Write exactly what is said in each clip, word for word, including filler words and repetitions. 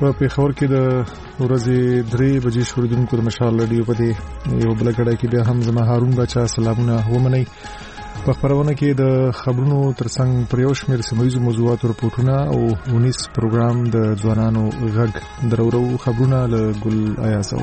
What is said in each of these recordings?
په پیښور کې د ورځې درې بجې شوریدونکو د مشال رادیو په دې یو بل غړی کې بیا هم زما هارون بچا سلامونه ومني. په خبرونه کې د خبرونو ترڅنګ پر یو شمېر سیمه‌ییزو موضوعاتو رپورټونه او ونیس پروګرام د ځوانانو غږ درورو خبرونه له ګل ایاسو.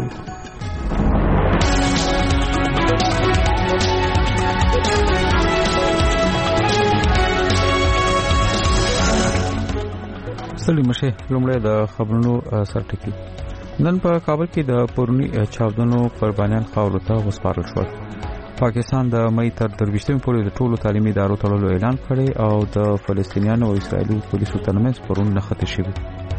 سلام مشه لومړی د خبرونو سرټکی. نن په کابل کې د پورنی چاودنو قربانیان خاورو ته وسپارل شول. پاکستان د مې تر درويشتمې پورې د ټولو تعلیمي ادارو تړلو اعلان کړی او د فلسطینیانو او اسرایلي پولیسو ترمنځ پرون نښته شوی.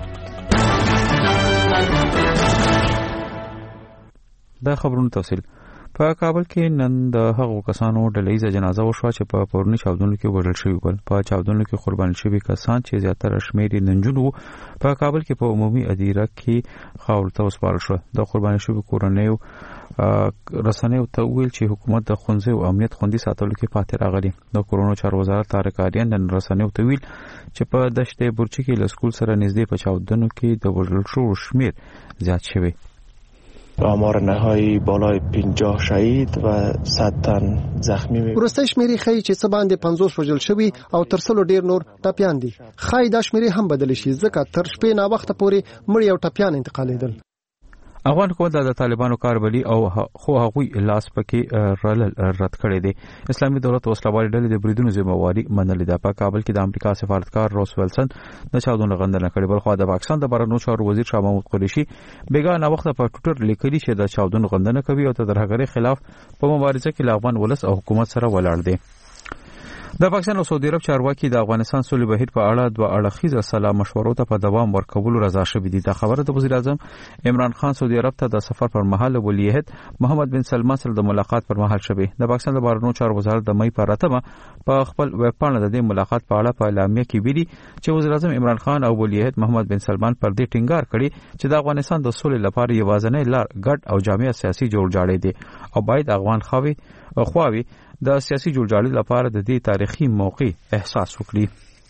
دا خبرونو تفصیل. په کابل کې نن د هغو کسانو ډلهیزه جنازه وشوه چې په پورنی چاودنو کې وژل شوي ول. په چاودنو کې قربان شوي کسان چې زیاتره شمېر یې ننجونو په کابل کې په عمومي ادیره کې خاورو ته وسپارل شو. د قربان شوي کورنیو رسنیو ته ویل چې حکومت د ښوونځي او امنیت خوندي ساتلو کې پاتې راغلی. د کورونو چارو وزارت طارق آریان د رسنیو ته ویل چې په دشت برچی کې له سکول سره نږدې په چاودنو کې د وژل شوو شمېر زیات شوی. آمار نهایی بالای پنجاه شهید و صد تن زخمی می. ورسته شمیرې خی چې څه باندې پنځوس وژل شوی او تر سلو ډیر نور ټپیان دي. خای دا شمیرې هم بدل شي ځکه تر شپې نا وخت پورې مړی او ټپیان انتقالیدل. افغان حکومت د طالبانو کاربلي او خو هغوی لاس پکې رد کړی دی. اسلامي دولت وسلوال ډلې د بریدونو ذمہواری منلې ده. په کابل کې د امریکا سفارتکار روس ویلسن د چاودنو غندنه کړې. بل خو د پاکستان د بهرنیو چارو وزیر شاه محمود قریشي بیګانه وخت په ټوټر لیکلي چې د چاودنو غندنه کوي او د ترهګرۍ خلاف په مبارزه کې افغان ولس او حکومت سره ولاړ دي. د پاکستان او سعودي عرب چارواکي د افغانستان سولې بهیر په اړه دوه اړخیزه سلا مشورو ته په دوام ورکولو رضا شوي دي. دا خبره د وزیر اعظم عمران خان سعودي عرب ته د سفر پر مهال ولی عهد محمد بن سلمان سره د ملاقات پر مهال شوه. د پاکستان د بهرنیو چارو وزارت د مې په راتمه په خپل ویب پاڼه د دې ملاقات په اړه په اعلامیه کې ویلي چې وزیر اعظم عمران خان او ولی عهد محمد بن سلمان پر دې ټینګار کړی چې د افغانستان د سولې لپاره یوازینی لار ګډ او جامع سیاسي جوړجاړی دی او باید افغان خواوي خواوي د سیاسي جوړجاړي لپاره د دې تاریخي موقع احساس وکړي.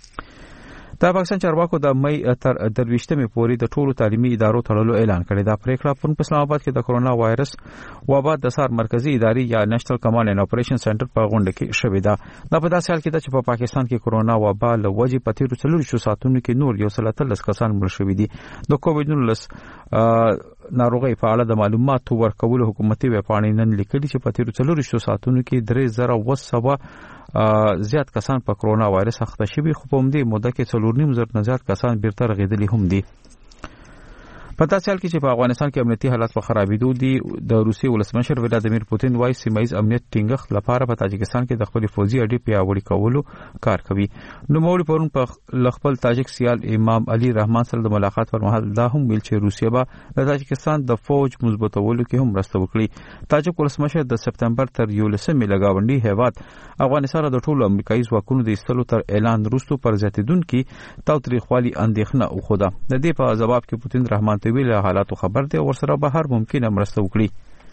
د پاکستان چارواکو د مې تر درويشتمې پورې د ټولو تعلیمي ادارو تړلو اعلان کړی. دا پریکړه په اسلام آباد کې د کورونا وایرس وبا د سار مرکزی ادارې یا نېشنل کمانډ اینڈ اپریشن سنټر په غونډه کې شوې ده. دا په داسې حال کې ده چې په پا پاکستان کې کورونا وبا له وجې په تیرو څلورو ساعتونو کې نور یو سل اتلس کسان مړ شوي دي. د کووډ نولس ناروغي په اړه د معلوماتو ورکولو حکومتي ویبپاڼې نن لیکلي چې په تیرو څلورو ساعتونو کې درې زره وسوه زیات کسان په کورونا وایرس اخته شوي، خو په همدې موده کې څلور نیم زره نه زیات کسان بیرته رغېدلي هم دي. په داسې حال کې چې په افغانستان کې امنیتي حالات په خرابېدو دي، د روسي ولسمشر ولادیمیر پوتین وايي سیمه ییز امنیت ټینګښت لپاره په تاجکستان کې د خپل فوجي اډې پیاوړي کولو کار کوي. نوموړي پرون په خپل تاجک سیال امام علي رحمان سره د ملاقات پر مهال دا هم ویل چې روسیه به د تاجکستان د فوج مضبوطولو کې هم مرسته وکړي. تاجک ولسمشر د سپتمبر تر یولسمې لګاونډي هیواد افغانستان د ټولو امریکایي ځواکونو د ایستلو تر اعلان وروسته پر زیاتیدونکو تاوتریخوالي اندېښنه وښوده. د دې په جواب کې پوتین رحمان ته ویل حالاتو خبر دی او ورسره به هر ممکنه مرسته وکړي.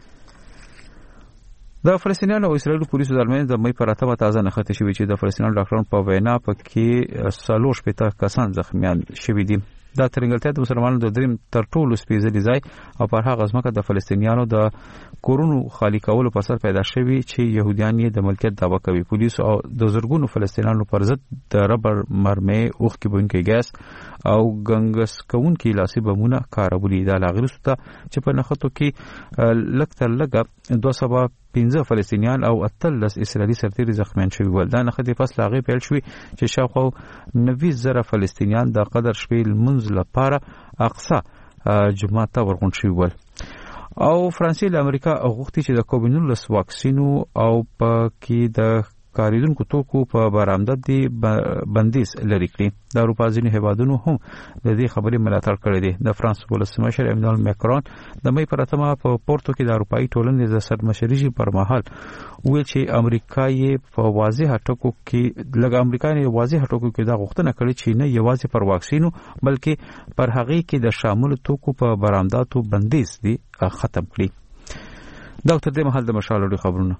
د فلسطینیانو او اسرایلو پولیسو ترمنځ د مې پر اتمه تازه نښتې شوې چې د فلسطینیانو ډاکټرانو په وینا پکې څلور شپېته کسان زخمیان شوي دي. دا ترنګلتیا د مسلمانانو د دریم تر ټولو سپېڅلي ځای او پر هغه ځمکه د فلسطینیانو د کورونو خالی کولو په سر پیدا شوي چې يهوديان یې د ملکیت دعوه کوي. پولیسو او د زرګونو فلسطینیانو پر ضد د ربر مرمۍ، اوښ کېبونکي ګاز او ګنګس کوونکي لاسي بمونه کارولي. دا لا غیر څه چې په نښتو کې لږ تر لږه دوه سوه پنځه فلسطینیان او اتلس اسرائیلي سرتیري زخمیان شوي ول. دا نښتې پس لا غیر پیل شوي چې شاوخوا نوي زره فلسطینیان د قدر شپې لمونځ لپاره اقصی جومات ته ورغونډ شوي ول. او فرانسې له امریکا غوښتي چې د کووډ نولس واکسینو او پکې د کاریدونکو توکو په برآمداتي بندیز لري کړی. د اروپا ځینې هیوادونو هم د دې خبرې ملاتړ کړې دي. د فرانس ولسمشر ایمانوئل ماکرون د مې پر اتمه په پورتو کې د اروپאי ټولنې د سرمشرۍ پر مهال ویل چې امریکا یې په واضح ټکو کې لږ امریکا یې واضح ټکو کې دا غوښتنه کړې چې نه یوازې پر واکسینو بلکې پر هغه کې د شامل توکو په برآمداتو بندیز دي ختم کړي. ډاکټر دې محل د مشالو خبرونه.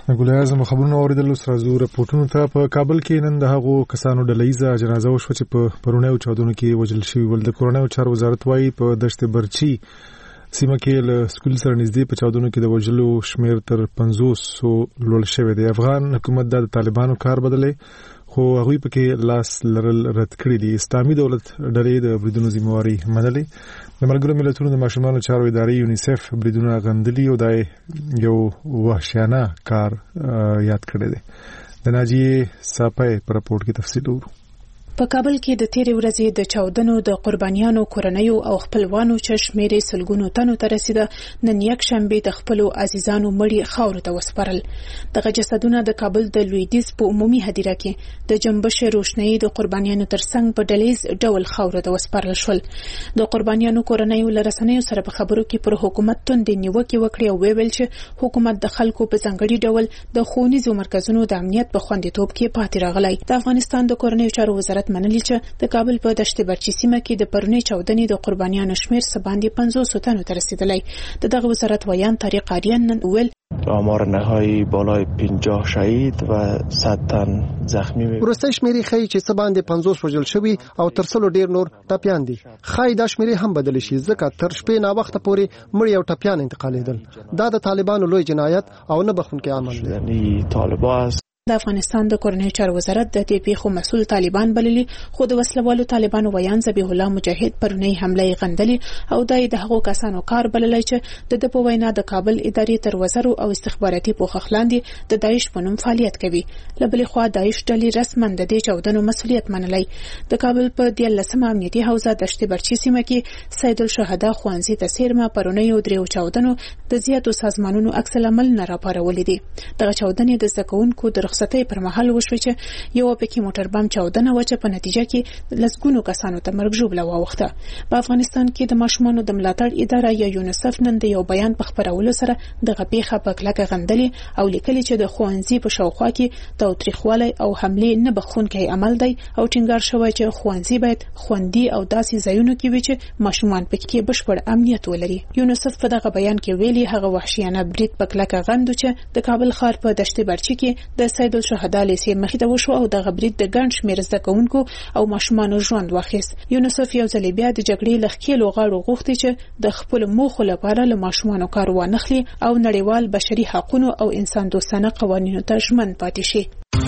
ګل اعظم خبرونه اوریدل سره زو رپورټونو ته په کابل کې نن د هغو کسانو ډلېزه جنازه وشو چې په پرونیو چاودنو کې وژل شوي ول. د کورونیو چارو وزارت وايي په دشت برچی سیمه کې له سکول سره نږدې په چاودنو کې د وژلو شمیر تر پنځوس لوړ شوی دی. افغان حکومت د طالبانو کار بدلې خو هغوی پکې لاس لرل رد کړی دي. اسلامي دولت ډلې د بریدونو ذمہواري منلې. د ملګرو ملتونو د ماشومانو چارو ادارې یونیسف بریدونه غندلي او دا یو وحشیانه کار یاد کړی دی. د ناجیې ساپای په راپورټ کې تفصیل ورو. په کابل کې د تیرې ورځې د چاودنو د قربانیانو کورنیو او خپلوانو چې شمیرې سلګونو تنو ته رسیده، نن یک شنبه د خپل عزیزانو مړي خاورو ته وسپارل. دغه جسدونه د کابل د لویدیځ په عمومي هدیره کې د جنبش روشنايي د قربانیانو ترڅنګ په ډلیز ډول خاورو ته وسپارل شول. د قربانیانو کورنیو لرسنیو سره په خبرو کې پر حکومت توندې نیوکې وکړې او ویل چې حکومت د خلکو په ځانګړي ډول د ښوونیزو مرکزونو د امنیت په خوندیتوب کې پاتې راغلی. د افغانستان د کورنیو چارو وزارت منلي چې د کابل په دشت برچی سیمه کې د پرونی چاودنې د قربانیانو شمیر سباندې پنځوس تنو ته رسیدلی. د دغه وزارت ویان طریق آریان نن ویل آمار نهایی بالای پنجاه شهید و صد تن زخمی می. ورسته شمیرې ښیي چې سباندې پنځوس وژل شوي او تر سلو ډیر نور ټپیان دي. ښایي دا شمیرې هم بدل شي ځکه تر شپې نا وخت پورې مړي او ټپیان انتقالېدل. دا د طالبانو لوی جنایت او نه بخښونکی عمل دی. یعنی طالبان د افغانستان د کورنیو چارو وزارت د دې پیښو مسؤل طالبان بللي، خو د وسلوالو طالبانو ویان ذبیح الله مجاهد پرونی حمله غندلي او دای د هغو کسانو کار بللی چې د د په وینا د کابل ادارې تر وزارو او استخباراتي پوښښ لاندې د داعش په نوم فعالیت کوي. له بلې خوا داعش ډلې رسما د دې چاودنو مسؤلیت منلی. د کابل په دیارلسمه امنیتي حوزه دشت برچی سیمه کې سید الشهدا ښوونځي ته څیرمه پرونی او دریو چاودنو د زیاتو سازمانونو عکس العمل نه راپارولې دي. دغه چاودنې د زده کوونکو د رخصتۍ پر مهال وشوه چې یو پکې موټر بم چاودنه و چې په نتیجه کې لسګونو کسانو ته مرګ ژوبله واوښته. په افغانستان کې د ماشومانو د ملاتړ اداره یا یونیسف نن د یو بیان په خپرولو سره دغه پیښه په کلکه غندلې او لیکلي چې د ښوونځي په شاوخوا کې تاوتریخوالی او حملې نه بخښونکی عمل دی او ټینګار شوی چې ښوونځي باید خوندي او داسې ځایونو کې وي چې ماشومان پکې بشپړ امنیت ولري. یونیسف په دغه بیان کې ویلي هغه وحشیانه برید په کلکه غندو چې د کابل ښار په دشت برچی کې د سید الشهدا لیسې مخې ته وشو او دغه برید د ګڼ شمېر زده کوونکو او ماشومانو ژوند واخیست. یونیسف یو ځل بیا د جګړې له ښکېلو غاړو غوښتي چې د خپلو موخو لپاره له ماشومانو کار وانخلي او نړیوال بشري حقونو او انسان دوستانه قوانینو ته ژمن پاتې شي.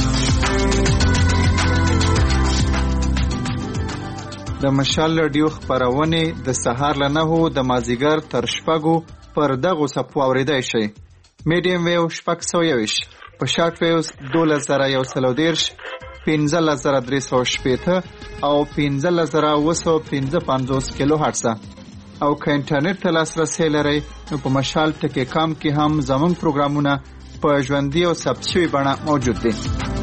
د مشال رادیو خپرونې د سهار له نهو د مازیګر تر شپږو پر دغو څپو اورېدای شئ. میډیم ویو شپږ سوه یوویشت، په شارټ ویوز دولس زره یو سل او دېرش، پنځلس زره درې سوه شپېته او پنځلس زره اوه سوه پنځه پنځوس کیلو هرټزه. او که انټرنیټ ته لاسرسی لرئ نو په مشال ټکي کام کې هم زموږ پروګرامونه په ژوندي او ثبت شوي بڼه موجود دي.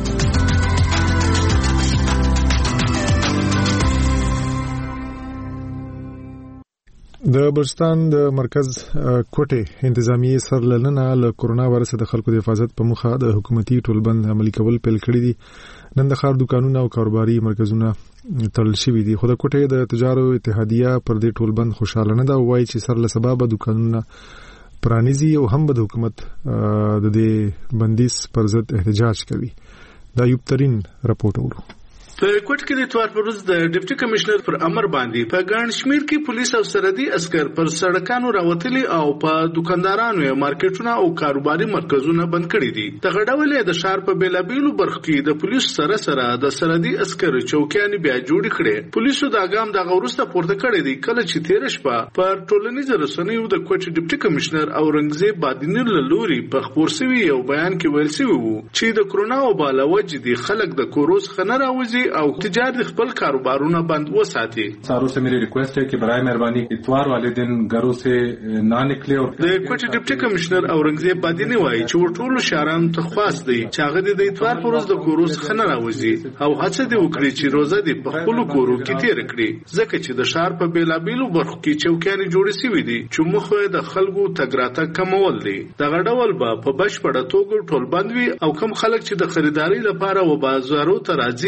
د بلوچستان د مرکز کوټه انتظامی سرلننه له کورونا وایرس د خلکو د حفاظت په مخه د حکومتي ټولبند عملي کول پیل کړی دي. نن د ښار دکانونه او کاروباري مرکزونه تړل شوي دي، خو د کوټه د تجارو اتحادیه پر دې ټولبند خوشاله نه ده او وایي چې سر له سبب دکانونه پرانیزي او هم د حکومت د دې بندیز پر ضد احتجاج کوي. دا یو ترين راپورټ ورو. په کوټ کې د اتوار پر ورځ د ډیپټي کمشنر پر امر باندې په ګڼ شمیر کې پولیس او سرحدي عسكر پر سړکانو راوتلي او په دکاندارانو یا مارکیټونو او کاروباري مرکزونه بند کړي دي. دغه ډول د شهر په بیلابیلو برخو کې د پولیس سره سره د سرحدي عسكر چوکیانې بیا جوړ کړي. پولیسو د اګام د غورسته پورته کړي دي کله چې تیر شپه پر ټولنیز رسنیو د کوټ ډیپټي کمشنر او رنگزی بادینر لوري په خبر سوي یو بیان کې ویل شوی وو چې د کرونا وباله وجې دي خلک د کوروس خنه راوځي او تجارت خپل کاروبارونه بند وساتي. سارو से मेरी रिक्वेस्ट है कि बराए मेहरबानी इतवार वाले दिन घरों से ना निकले. और د کوټ ډیپټي کمشنر اورنګزیب بادینی وایي چې ټول شهرانو ته خاص دی چې هغه د اتوار پر ورځ د کوروس خنه راوځي او هڅه دی وکړي چې روزه دی په خپل کورو کې تیر کړي، ځکه چې د شهر په بیلابیلو برخو کې چوکیانې جوړې شوې دي چې مخه د خلکو تګراته کمول دي. دغه ډول به په بشپړه توګه ټول بند وي او کم خلک چې د خریداري لپاره و بازارو ته راځي هغه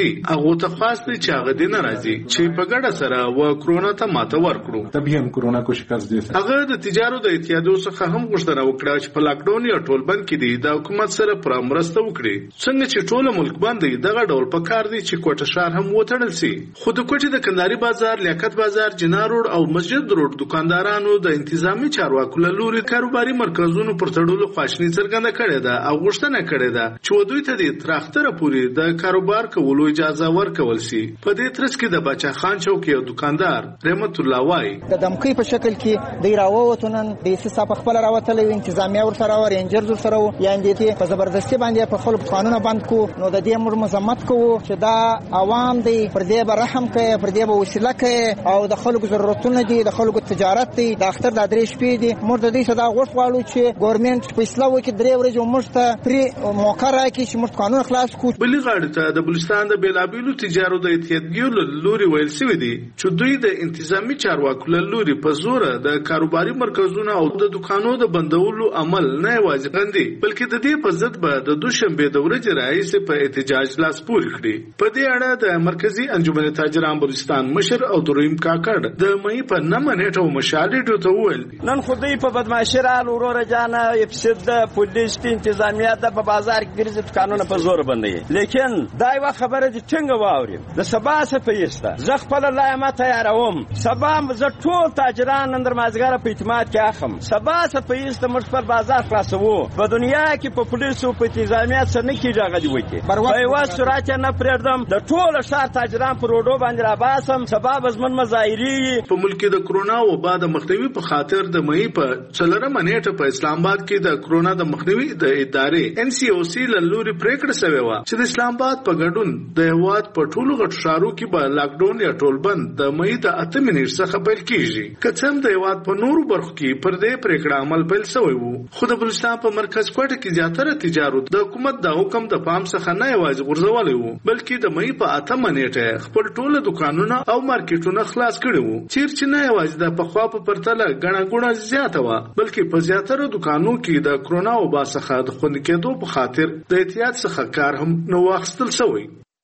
هغه ته خاص دی چې هغه دې نه راځي چې په ګډه سره و کرونا ته ماته ورکړو. تبي هم کورونا کو شکست دي. هغه د تجارت د اتحادیو څخه هم غوښتنه وکړه چې په لاکډاون یا ټول بند کې دی د حکومت سره پر مرسته وکړي. څنګه چې ټول ملک بند دی دغه ډول په کار دی چې کوټه شهر هم وټړل شي. خو د کوټې د کندهاري بازار، لیاقت بازار، جنار روډ او مسجد روډ دکاندارانو د انتظامی چارواکو له لوري کاروباري مرکزونو پر تړلو خواشني څرګنده کړې ده او غوښتنه کړې ده چې دوی ته د تر اختره پورې د کاروبار کولو اجازه ورکول شي. په دې ترڅ کې د بچا خان چوک یو دکاندار رحمت الله وای د دمکې په شکل کې دی راووتونن د سیسا په خپل راوتلې انتظامیه ور سره ور رینجر ور سره یاندې ته په زبردستی باندې په خپل قانون باندې کو نو د دې مر مزمت کو چې دا عوام دی پر دې به رحم کوي، پر دې به وسیله کوي او د خلکو ضرورتونه دي، د خلکو تجارت دی، د اختر د درې شپې دي. موږ د دې صدا غوښ غواړو چې ګورنمنت په اصلاح وکړي، درې ورځې موږ ته پری موقع راکړي چې موږ قانون خلاص کو. بلې غاړې ته د بلوچستان د بیلابیلو تجارو د اتحادیو له لوري ویل شوي دي چې دوی د انتظامی چارواکو له لوري په زوره د کاروباري مرکزونو او د دکانونو د بندولو عمل نه یوازې غندي بلکې د دې په ضد به د دوشنبه د ورځې راهیسې په احتجاج لاس پورې کړي. په دې اړه د مرکزی انجمن تاجران بلوچستان مشر او دریم کاکړ د مې په نمه نیټه مشاهده ته وویل نن خو دوی په بدمعشي رال ورور جانه افسد د پولیس انتظامیه د په بازار کې ګرځي قانون په زور باندې، لیکن دا یو خبره دي څنګه واوري د سبا څخه پیسته زه خپل لایمه تیاروم. سبا زه ټول تاجران اندر مازګر په اعتماد کې اخم. سبا څخه پیسته موږ په بازار خلاصو. په دنیا کې په پولیس او په انتظامیه څخه نه کیږي هغه دی وکی په یو سرعت نه پرېږدم د ټول شهر تاجران پر روډو باندې را باسم. سبا بزمن مظاهری په ملک د کرونا او بعد مخنیوي په خاطر د مې په څلورمه نیټه په اسلام آباد کې د کرونا د مخنیوي د ادارې ان سی او سی له لوري پریکړه شوې و چې د اسلام آباد په ګډون د هواد په ټولو غټو ښارونو کې به لاکډاون یا ټول بند د مې د اتمې نیټې څخه پیل کیږي. کڅم د هواد په نورو برخو کې پر دې پریکړه عمل پیل شوی وو. خو د بلوچستان په مرکز کوټه کې زیاتره تجارت د حکومت د حکم د پام څخه نه یوازې غورځولې وو بلکې د مې په اتمه نیټه خپل ټول دکانونه او مارکیټونه خلاص کړي وو. چیرې نه یوازې د پخوا په پرتله غڼه ګوڼه زیاته وه بلکې په زیاتره دکانونو کې د کرونا وبا څخه د خوندي کېدو په خاطر د احتیاط څخه کار هم نو واخیستل شوی.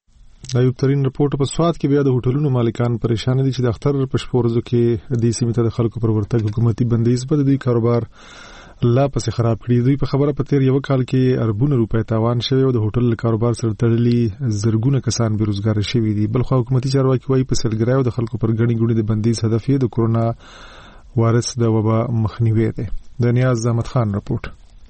د یو ترين رپورټ په سواد کې بیا د هوټلونو مالکان پریشان دي چې د اختر په شپورزو کې د سیمې ته د خلکو پر ورتګ حکومتي بندیز په دوی کاروبار لا پسې خراب کړی. دوی په خبره په تیر یو کال کې اربونه روپۍ تاوان شوی او د هوټل کاروبار سره تړلي زرګونه کسان بیروزګار شوي دي. بلخو حکومتي چارواکي وايي په سلګراو د خلکو پر غړي غړي د بندیز هدف یې د کرونا وایرس د وبا مخنیوي دی. د نیاز احمد خان رپورټ.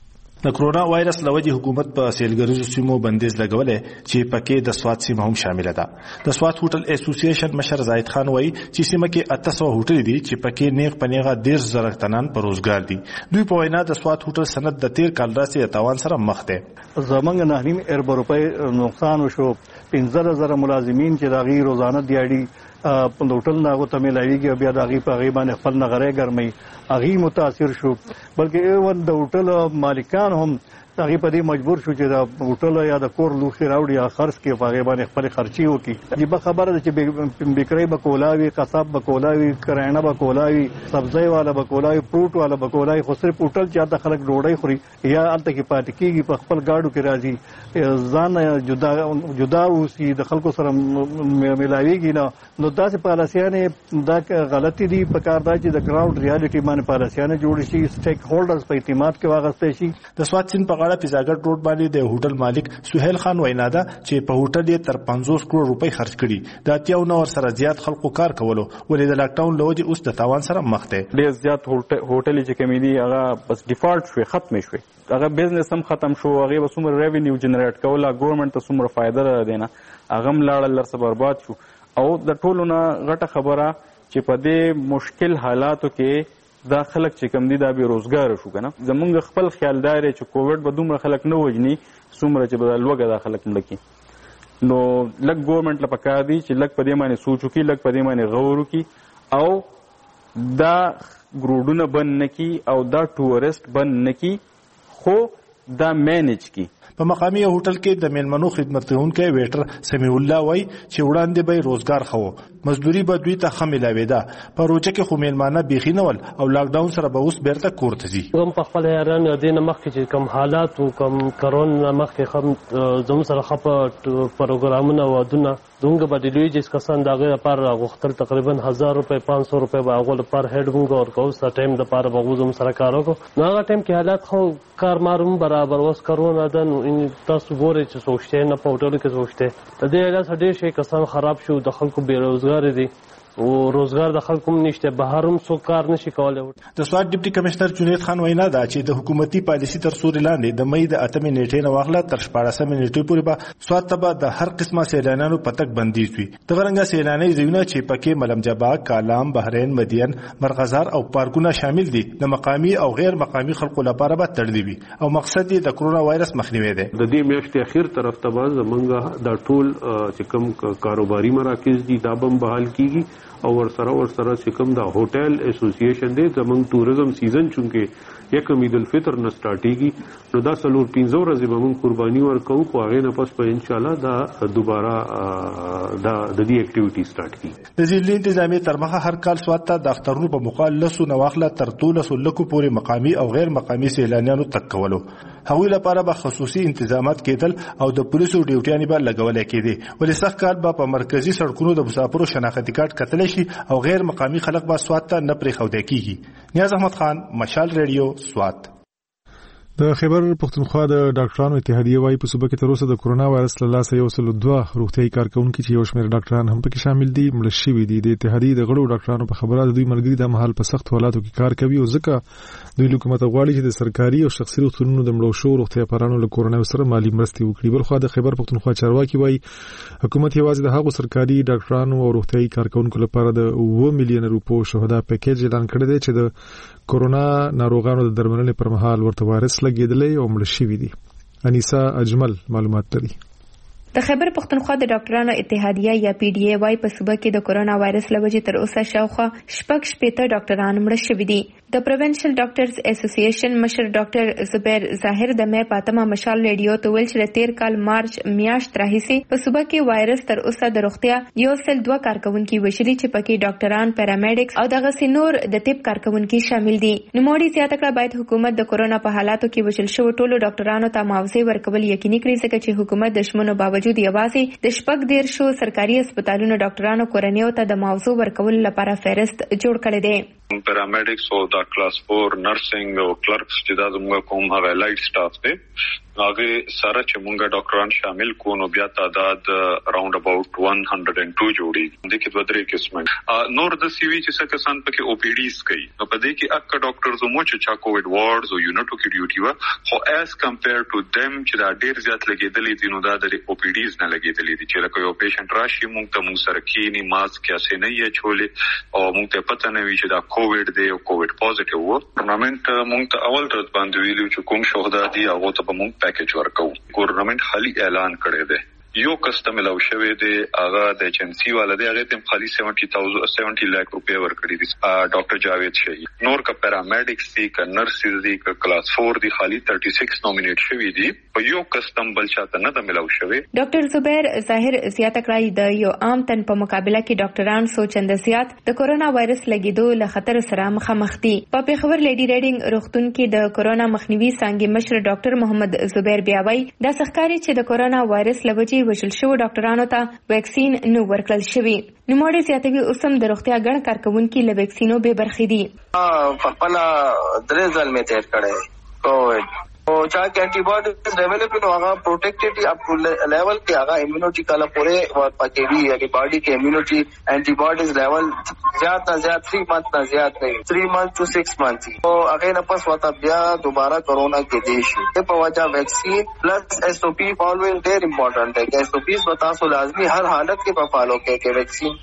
د کرونا وایرس لوجه حکومت په سیلګریزو سیمو بندیز لګولې چې پکې د سواد سیمه هم شامل ده. د سواد هوټل اسوسییشن مشر زاید خان وایي چې سیمه کې اته سوه هوټل دي چې پکې نیغ پنیغه ډیر زره تنان پر روزګار دي. دوی په وینا د سواد هوټل سند د تیر کال راځي تاوان سره مخ ده. زمنګ نه نیم ارب روپۍ نقصان وشو. پنځه زره ملازمین چې راغي روزانه دیاړي په هوټل ناغو ته ملایويږي بیا د هغې په هغې باندې خپل نغرې ګرمي هغې متاثر شو بلکې ایون د هوټل مالکان هم هغې په دې مجبور شو چې د هوټل یا د کور لوښي راوړي یا خرڅ کړي په هغې باندې خپلې خرچې وکړي. عجیبه خبره ده چې بیکرۍ به کولاوي، قصاب به کولاوي، کرایانه به کولاوي، سبزۍ والا به کولاوي، فروټ والا به کولاوي، خو صرف هوټل چې هلته خلک ډوډۍ خوري یا هلته کې پاتې کېږي په خپل ګاډو کې راځي ځان جدا جدا اوسي د خلکو سره ملاویږي نه. نو داسې پالیسیانې دا غلطي دي. په کار دا چې د ګراوند ریالټي باندې پالیسیانې جوړې شي، سټیک هولډرز په اعتماد کې واغستی شي. د سواد سیند په غاړه پیزاګټ روډ باندې د هوټل مالک سهیل خان وینا ده چې په هوټل یې تر پنځوس کروڑ روپۍ خرج کړي. د اتیا نور سره زیات خلکو کار کولو ولې د لاکډاون له وجې اوس د تاوان سره مخ دی. ډېر زیات هوټل چې کمی دي هغه بس ډیفالټ شوې، ختمې شوې. هغه بزنس هم ختم شو. هغې به څومره ریونیو جنریټ کوله، ګورنمنټ ته څومره فایده ده دی نه، هغه هم لاړل، لرسه برباد شو. او د ټولو نه غټه خبره چې په دې مشکل حالاتو کې دا خلک چې کم دي دا بې روزګاره شو که نه. زمونږ خپل خیال دا دی چې کووډ به دومره خلک نه وژني څومره چې به دا لوږه دا خلک مړه کړي. نو لږ ګورنمنټ له پکار دی چې لږ په دې باندې سوچ وکړي، لږ په دې باندې غور وکړي او دا ګروډونه بند نه کړي او دا ټورسټ بند نه کړي، خو دا مینج کړي. په مقامي هوټل کې د میلمنو خدمتونکو ویټر سمیع الله وای چې وړاندې به روزګار خو مزدوري به دوی ته خمه لاویدا په روزه کې خو میلمانه بيخي نول او لاک ډاون سره به اوس بیرته کور ته ځي. کوم په خپل هران دین مخکې چې کوم حالات او کوم کرونا مخکې هم زموږ سره خپه پروګرامونه ودونه دونګه بدلوي چې کسان دغه لپاره غوښتل تقریبا هزار روپے پانچ سو روپے به هغه لپاره هډ مونږ ورکو ست ټایم د لپاره به زموږ سره کار وکړو نو هغه ټایم کې حالات خو کار ماروم برابر وس کرونا ده نو تاسو ګورئ چې سوچته نه پورټل کې سوچته د دې اله سړي شي کسان خراب شو د خلکو بیروزګار دي او روزګار د خلکو نشته بهرم سو کار نشي کولای. د سواد ډیپټي کمشنر جنید خان وینا دا چې د حکومتي پالیسي تر سوري لاندې د مې د اتمې نیټې نه واغله تر شپاړسمې نیټې پورې به سواد ته د هر قسمه سیلانیانو پتک بندي شي. د غرنګ سیلاني زیونه چې پکې ملم جبا، کالام، بحرین، مدین، مرغزار او پارکونه شامل دي د مقامی او غیر مقامی خلکو لپاره به تړلي وي او مقصد یې د کرونا وایرس مخنیوي دی. د دې میاشتې اخیر طرف ته به زمونږ د ټول چې کوم کاروباري مراکز دي دا بم بحال کیږي او ورسره ورسره چې کوم د هوټل اسوسییشن دی زمونږ ټوریزم سیزن چونکه یکم عید الفطر نه سٹارټیږي نو دا څلور پنځه ورځې به موږ قرباني ورکوو خو هغې نه پس به انشاءالله دا دوباره دا د دې اکټیویټي سٹارټ کړي. د ضلعي انتظامیې تر مخه هر کال سواد ته د اخترونو په موقع لسو نه واخله تر دولسو لکو پورې مقامي او غیر مقامي سیلانیانو تګ کولو. هغوی لپاره به خصوصي انتظامات کېدل او د پولیسو ډیوټیانې به لګولای کېدې ولې سخت کال به په مرکزي سړکونو د مسافرو شناختي کارت کتلی شي او غیر مقامي خلک به سواد ته نه پرېښودی کېږي. نیاز احمد خان، مشال ریډیو، سواد. د خیبر پختونخوا د ډاکټرانو اتحادیه وايي په صوبه کې تر اوسه د کرونا وایرس له لاسه یو سل دوه روغتیايي کارکونکو چې یو شمېر ډاکټران هم پکې شامل دي مړه شوي دي. د اتحادیې د غړو ډاکټرانو په خبره د دوی ملګري د مهال په سخت حالاتو کې کار کوي او ځکه دوی حکومت غواړي چې د سرکاري او شخصي روغتونونو د مړو شو روغتیاپالانو له کرونا سره مالی مرستې وکړي. بلخو د خیبر پختونخوا چارواکي وايي حکومت یوازې د هغو سرکاري ډاکټرانو او روغتیايي کارکونکو لپاره د اوه میلیون روپو شهدا پیکیج اعلان کړی دی چې د کرونا ناروغانو د درملنې پر مهال ورته وایرس لګیدلی او مړه شوي دي. انیسا اجمل معلومات لري. د خیبر پختونخوا د ډاکټرانو اتحادیه یا پی ډی ای وايي په صوبه کې د کرونا وایرس له وجې تر اوسه شاوخوا شپږ شپېته ډاکټران مړه شوي دي. د پروینشل ډاکټرز اسوسییشن مشر ډاکټر زبیر ظاهر د مې پاتمه مشال ریډیو ته ویل چې د تیر کال مارچ میاشت راهیسې په صوبه کې وایرس تر اوسه د روغتیا یو سل دوه کارکونکي وشلي چې پکې ډاکټران، پیرامیډکس او دغه سينور د طب کارکونکي شامل دي. نوموړي زیاته کړه باید حکومت د کرونا په حالاتو کې وشل شو ټولو ډاکټرانو ته معاوضه ورکول یقیني کړي ځکه چې حکومت د شمنو باوجود یوازې د شپږ دیر شو سرکاري هسپتالونو ډاکټرانو کورنیو ته د معاوضه ورکول لپاره فهرست جوړ کړی دی. پیرامیډکس او د کلاس فور نرسنګ او کلرکس چې دا زموږ کوم هغه لایټ سټاف دی هغه سره چې موږ ډاکټران شامل کو نو بیا تعداد اراوند اباوت one hundred two جوړي د کې دوه درې قسمه نور د سی وی چې څه کسان پکې او پی ډیز کوي نو په دې کې اکا ډاکټرز مو چې چا کووډ وارډز او یونټو کې ډیوټي و خو اس کمپیر ټو دیم چې دا ډیر زیات لګیدلې دي نو دا د او پی ډیز نه لګیدلې دي چې لکه یو پیشنټ راشي موږ ته موږ سره کینی ماسک یا سې نه یې چولې او موږ ته پته نه وی چې دا کووډ دی او کووډ پوزټیو و ټورنمنت موږ ته اول ورځ باندې ویلو چې کوم شهدا دي هغه ته به موږ پیکیج ورکو. ګورنمنت حالي اعلان کړی دی یو کسټم ملو شوی دی هغه د ایجنسی والا دی هغه تم خالي سیونټي تھاوزنډ سیونټي لک روپیا ورکړي دي. ډاکټر جاوید شهید نور کا پیرامیډکس دي کا نرسز دي کا کلاس فور دي خالي36 نومینیټ شوی دي په یو کسټم بل چاته نه د ملو شوی. ډاکټر زبیر ظاهر زیاته کړای د یو عام تن په مقابله کې ډاکټران سوچند زیات د کرونا وایرس لګیدو له خطر سره مخامخ دي. په پیښور لیډي ریډینګ روغتون کې د کرونا مخنیوي څنګه مشر ډاکټر محمد زبیر بیاوي د سخکاري چې د کرونا وایرس لوجي وشل شو ډاکټرانو ته ویکسین نو ورکړل شوی. نو مړي زیاتوي اوسم د روغتیا ګڼ کارکونکو له ویکسینو به برخې دي. په خپل درې ځل می تیر کړي کووډ او چا کې انټي باډیز ډیولپ نو هغه پروټیکټډ اپ ټو لیول کې هغه ایمونټی کله پورې ور پکې وی یعنی باډي کې ایمونټی انټي باډیز لیول زیات نه زیات three months نه زیات نه three months to six months او هغه نه پس وتا بیا دوباره کرونا کې دی شي په وجہ ویکسین پلس ایس او پی فالوینګ ډیر امپورټنٹ ہے. ایس او پی بتا سو لازمی هر حالت کې په فالو کې کې ویکسین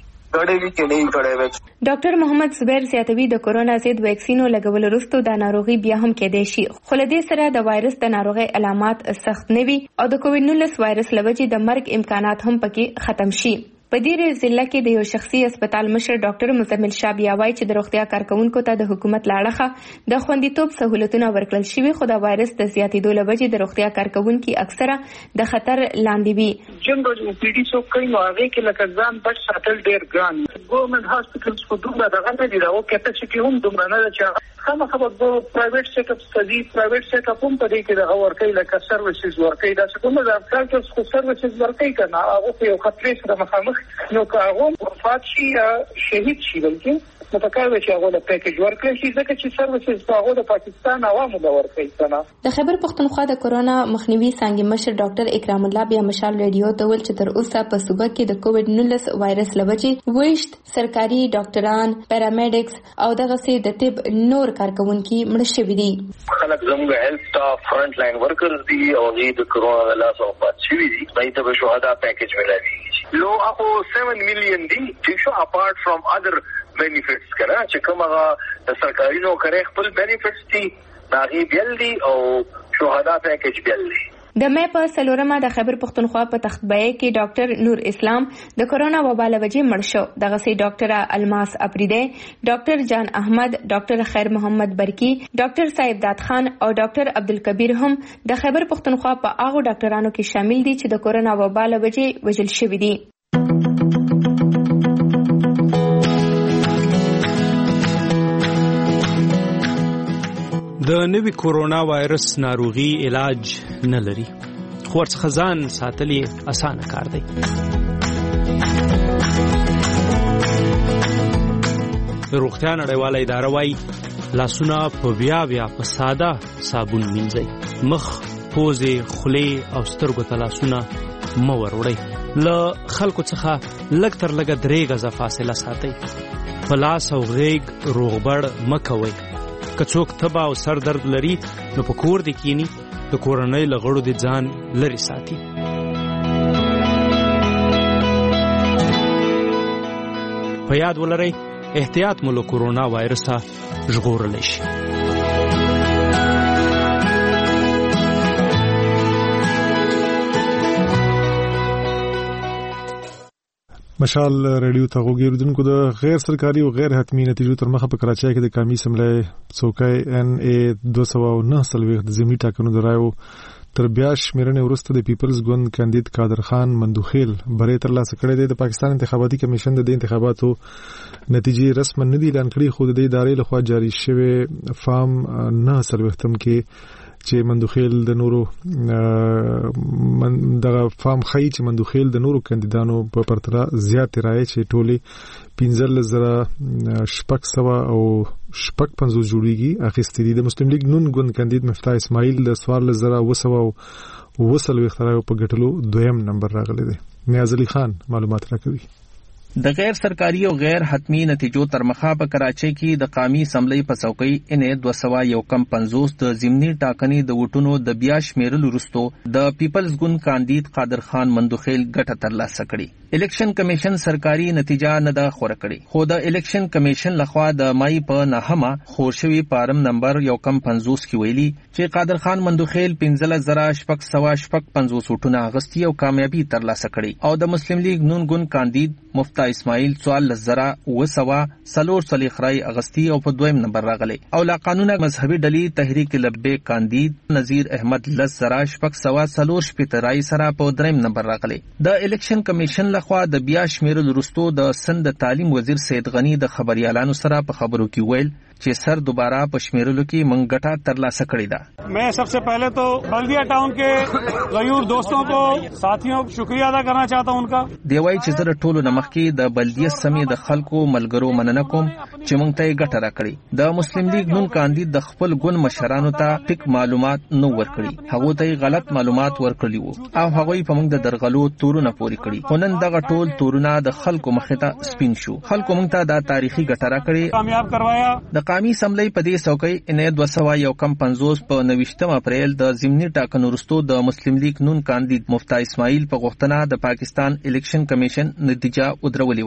ډاکټر محمد زبیر زیاتوي د کرونا ضد ویکسینو لګول وروسته د ناروغي بیا هم کېدای شي خو له دې سره د وایرس د ناروغي علامات سخت نه وي او د کووډ نولس وایرس لوجې د مرګ امکانات هم پکې ختم شي. په دې ضلع کې د یو شخصي هسپتال مشر ډاکټر مزمل شاه بیا وایي چې د روغتیا کارکونکو ته د حکومت لاړه د خوندیتوب سہولتونه ورکړل شوي، خو د وایرس د زیاتېدو له وجې د روغتیا کارکونکي اکثره د خطر لاندې وي. جنرال او پی ډي څوک کوي نو هغه کې لکه ځان بچ ساتل ډېر ګران. ګورنمنت هاسپټلز په دومره دغه نه دي، دا او کیپاسټي هم دومره نه ده چې خامخا به پرایویټ سیټ اپ ستدي پرایویټ سیټ اپ هم په دې کې دغه ورکوي لکه سروسز ورکوي. دا څه کومه د ډاکټرز خو سروسز ورکوي که نه، هغه په یو خطرې سره مخامخ نو که هغه وفات شي یا شهید شي بلکې متکار وي چې هغه له پیکیج ورکړي شي، ځکه چې سروسز په هغه د پاکستان عوامو له ورکوي کنه. د خیبر پښتونخوا د کورونا مخنیوي څانګې مشر ډاکټر اکرام الله بیا مشال ریډیو ته ویل چې تر اوسه په صوبه کې د کووډ نولس وایرس له وجې ویشت سرکاري ډاکټران، پیرامیډکس او دغسې د طب نور کارکونکي مړه شوي دي. خلک زموږ هیلث سټاف فرنٹ لاین ورکرز دي او هغوی د کورونا له لاسه وفات شوي دي، هغوی ته به شهدا پیکیج ملاویږي. لو هغو سیون میلیون دي ټیک شو اپارټ فرام ادر بینیفټس کنه چې کوم هغه د سرکاري نوکرۍ خپل بینیفټس دي هغې بیل دي او شهدا پیکیج بیل دي. د مې په څلورمه د خیبر پښتونخوا په تختبای کې ډاکټر نور اسلام د کورونا وبا له وجې مړ شو. دغسې ډاکټره الماس اپریدی، ډاکټر جان احمد، ډاکټر خیر محمد برکی، ډاکټر صاحب داد خان او ډاکټر عبدالکبیر هم د خیبر پښتونخوا په هغو ډاکټرانو کې شامل دي چې د کورونا وبا له وجې وژل شوي دي. د نوي کورونا وایرس ناروغي علاج نه لري، خو ورڅخه ځان ساتل یې اسانه کار دی. د روغتیا نړیواله اداره وایي لاسونه په بیا بیا په ساده صابون مینځئ، مخ، پوزې، خولې او سترګو ته لاسونه مه وروړئ. له خلکو څخه لږ تر لږه درې غزه فاصله ساتئ. په لاس او غیږ روغبړ مه کوئ. که څوک تبه او سر درد لري نو په کور دې کینی، د کورنۍ له غړو دې ځان لرې ساتي. په یاد ولرئ احتیاط مو له کورونا وایرسه ژغورلی شي. مشال ریډیو ته غوږیدونکو د غیر سرکاري او غیر حتمی نتیجو تر مخه په کراچۍ کې د قومي اسمبلی څوکۍ ان ای دوه سوه او نهه څلوېښت د ضمني ټاکنو د رایو تر بیا شمیرنې وروسته د پیپلز ګوند کاندید قادر خان مندوخیل بری ترلاسه کړی دی. د پاکستان انتخاباتي کمیشن د دې انتخاباتو نتیجې رسما نه دي اعلان کړي، خو د دې ادارې لخوا جاري شوی فارم نه څلوېښتم کې چې مندوخیل د نورو دغه فارم خی چې مندوخیل د نورو کاندیدانو په پرتله زیاتې رایې چې ټولې پنځلس زره شپږ سوه او شپږ پنځوس جوړیږي اخیستې دي. د مسلم لیگ نون ګوند کاندید مفتاح اسماعیل د څوارلس زره اوه سوه او اوه څلوېښت رایو په ګټلو دویم نمبر راغلی دی. نیاز علي خان معلومات راکوي. د غیر سرکاري او غیر حتمی نتیجو تر مخه په کراچۍ کې د قومي اسمبلی په څوکۍ ان دوه سوه یو کم پنځوس د ضمني ټاکنې د ووټونو د بیا شمیرلو وروسته د پیپلز ګوند کاندید قادر خان مندوخیل ګټه ترلاسه کړې. الیکشن کمیشن سرکاري نتیجه نه ده خوره کړې، خو د الیکشن کمیشن لخوا د مای په نهمه خور شوي پارم نمبر یو کم پنځوس کې ویلي چې قادر خان مندوخیل پنځلس زره شپږ سوه شپږ پنځوس ووټونه اخیستي او کامیابي ترلاسه کړې، او د مسلم لیگ نون ګوند کاندید مفتاح اسماعیل څوارلس زره اوه سوه څلور څلوېښت رای اخیستي او په دویم نمبر راغلی، او لا قانونه مذهبي ډلې تحریک لبیک کاندید نذیر احمد لس زره شپږ سوه څلور شپېته رای سره په دریم نمبر راغلی. د الیکشن کمیشن لخوا د بیا شمیرلو وروسته د سند د تعلیم وزیر سید غنی د خبريالانو سره په خبرو کې ویل چې سر دوباره په شمیرلو کې منګ ګټه ترلاسه کړې ده. मैं सबसे पहले तो बल्दिया टाउन के غیور دوستوں کو ساتھیوں کو شکریہ ادا کرنا چاہتا हूं उनका. دی وايي چې زه ټولو نمخ کې د بلدیه سمې د خلکو ملګرو مننه کوم چې مونږ ته ګټه راکړي. د مسلم لیگ نون کاندید د خپل ګوند مشرانو ته ټیک معلومات نو ورکړي، هغه ته غلط معلومات ورکړي وو او هغه په موږ د درغلو تورونه پوري کړي. خو نن دغه ټول تورونه د خلکو مخې ته سپین شو. خلکو موږ ته د تاریخي ګټه راکړي کامیاب کروایا. د قومي اسمبلی په دې څوکۍ ان دوه سوه یو کم پنځوس په نویشتم اپریل د ضمني ټاکنو وروسته د مسلم لیگ نون کاندید مفتاح اسماعیل په غوښتنه د پاکستان الیکشن کمیشن نتیجه ودرولې وه،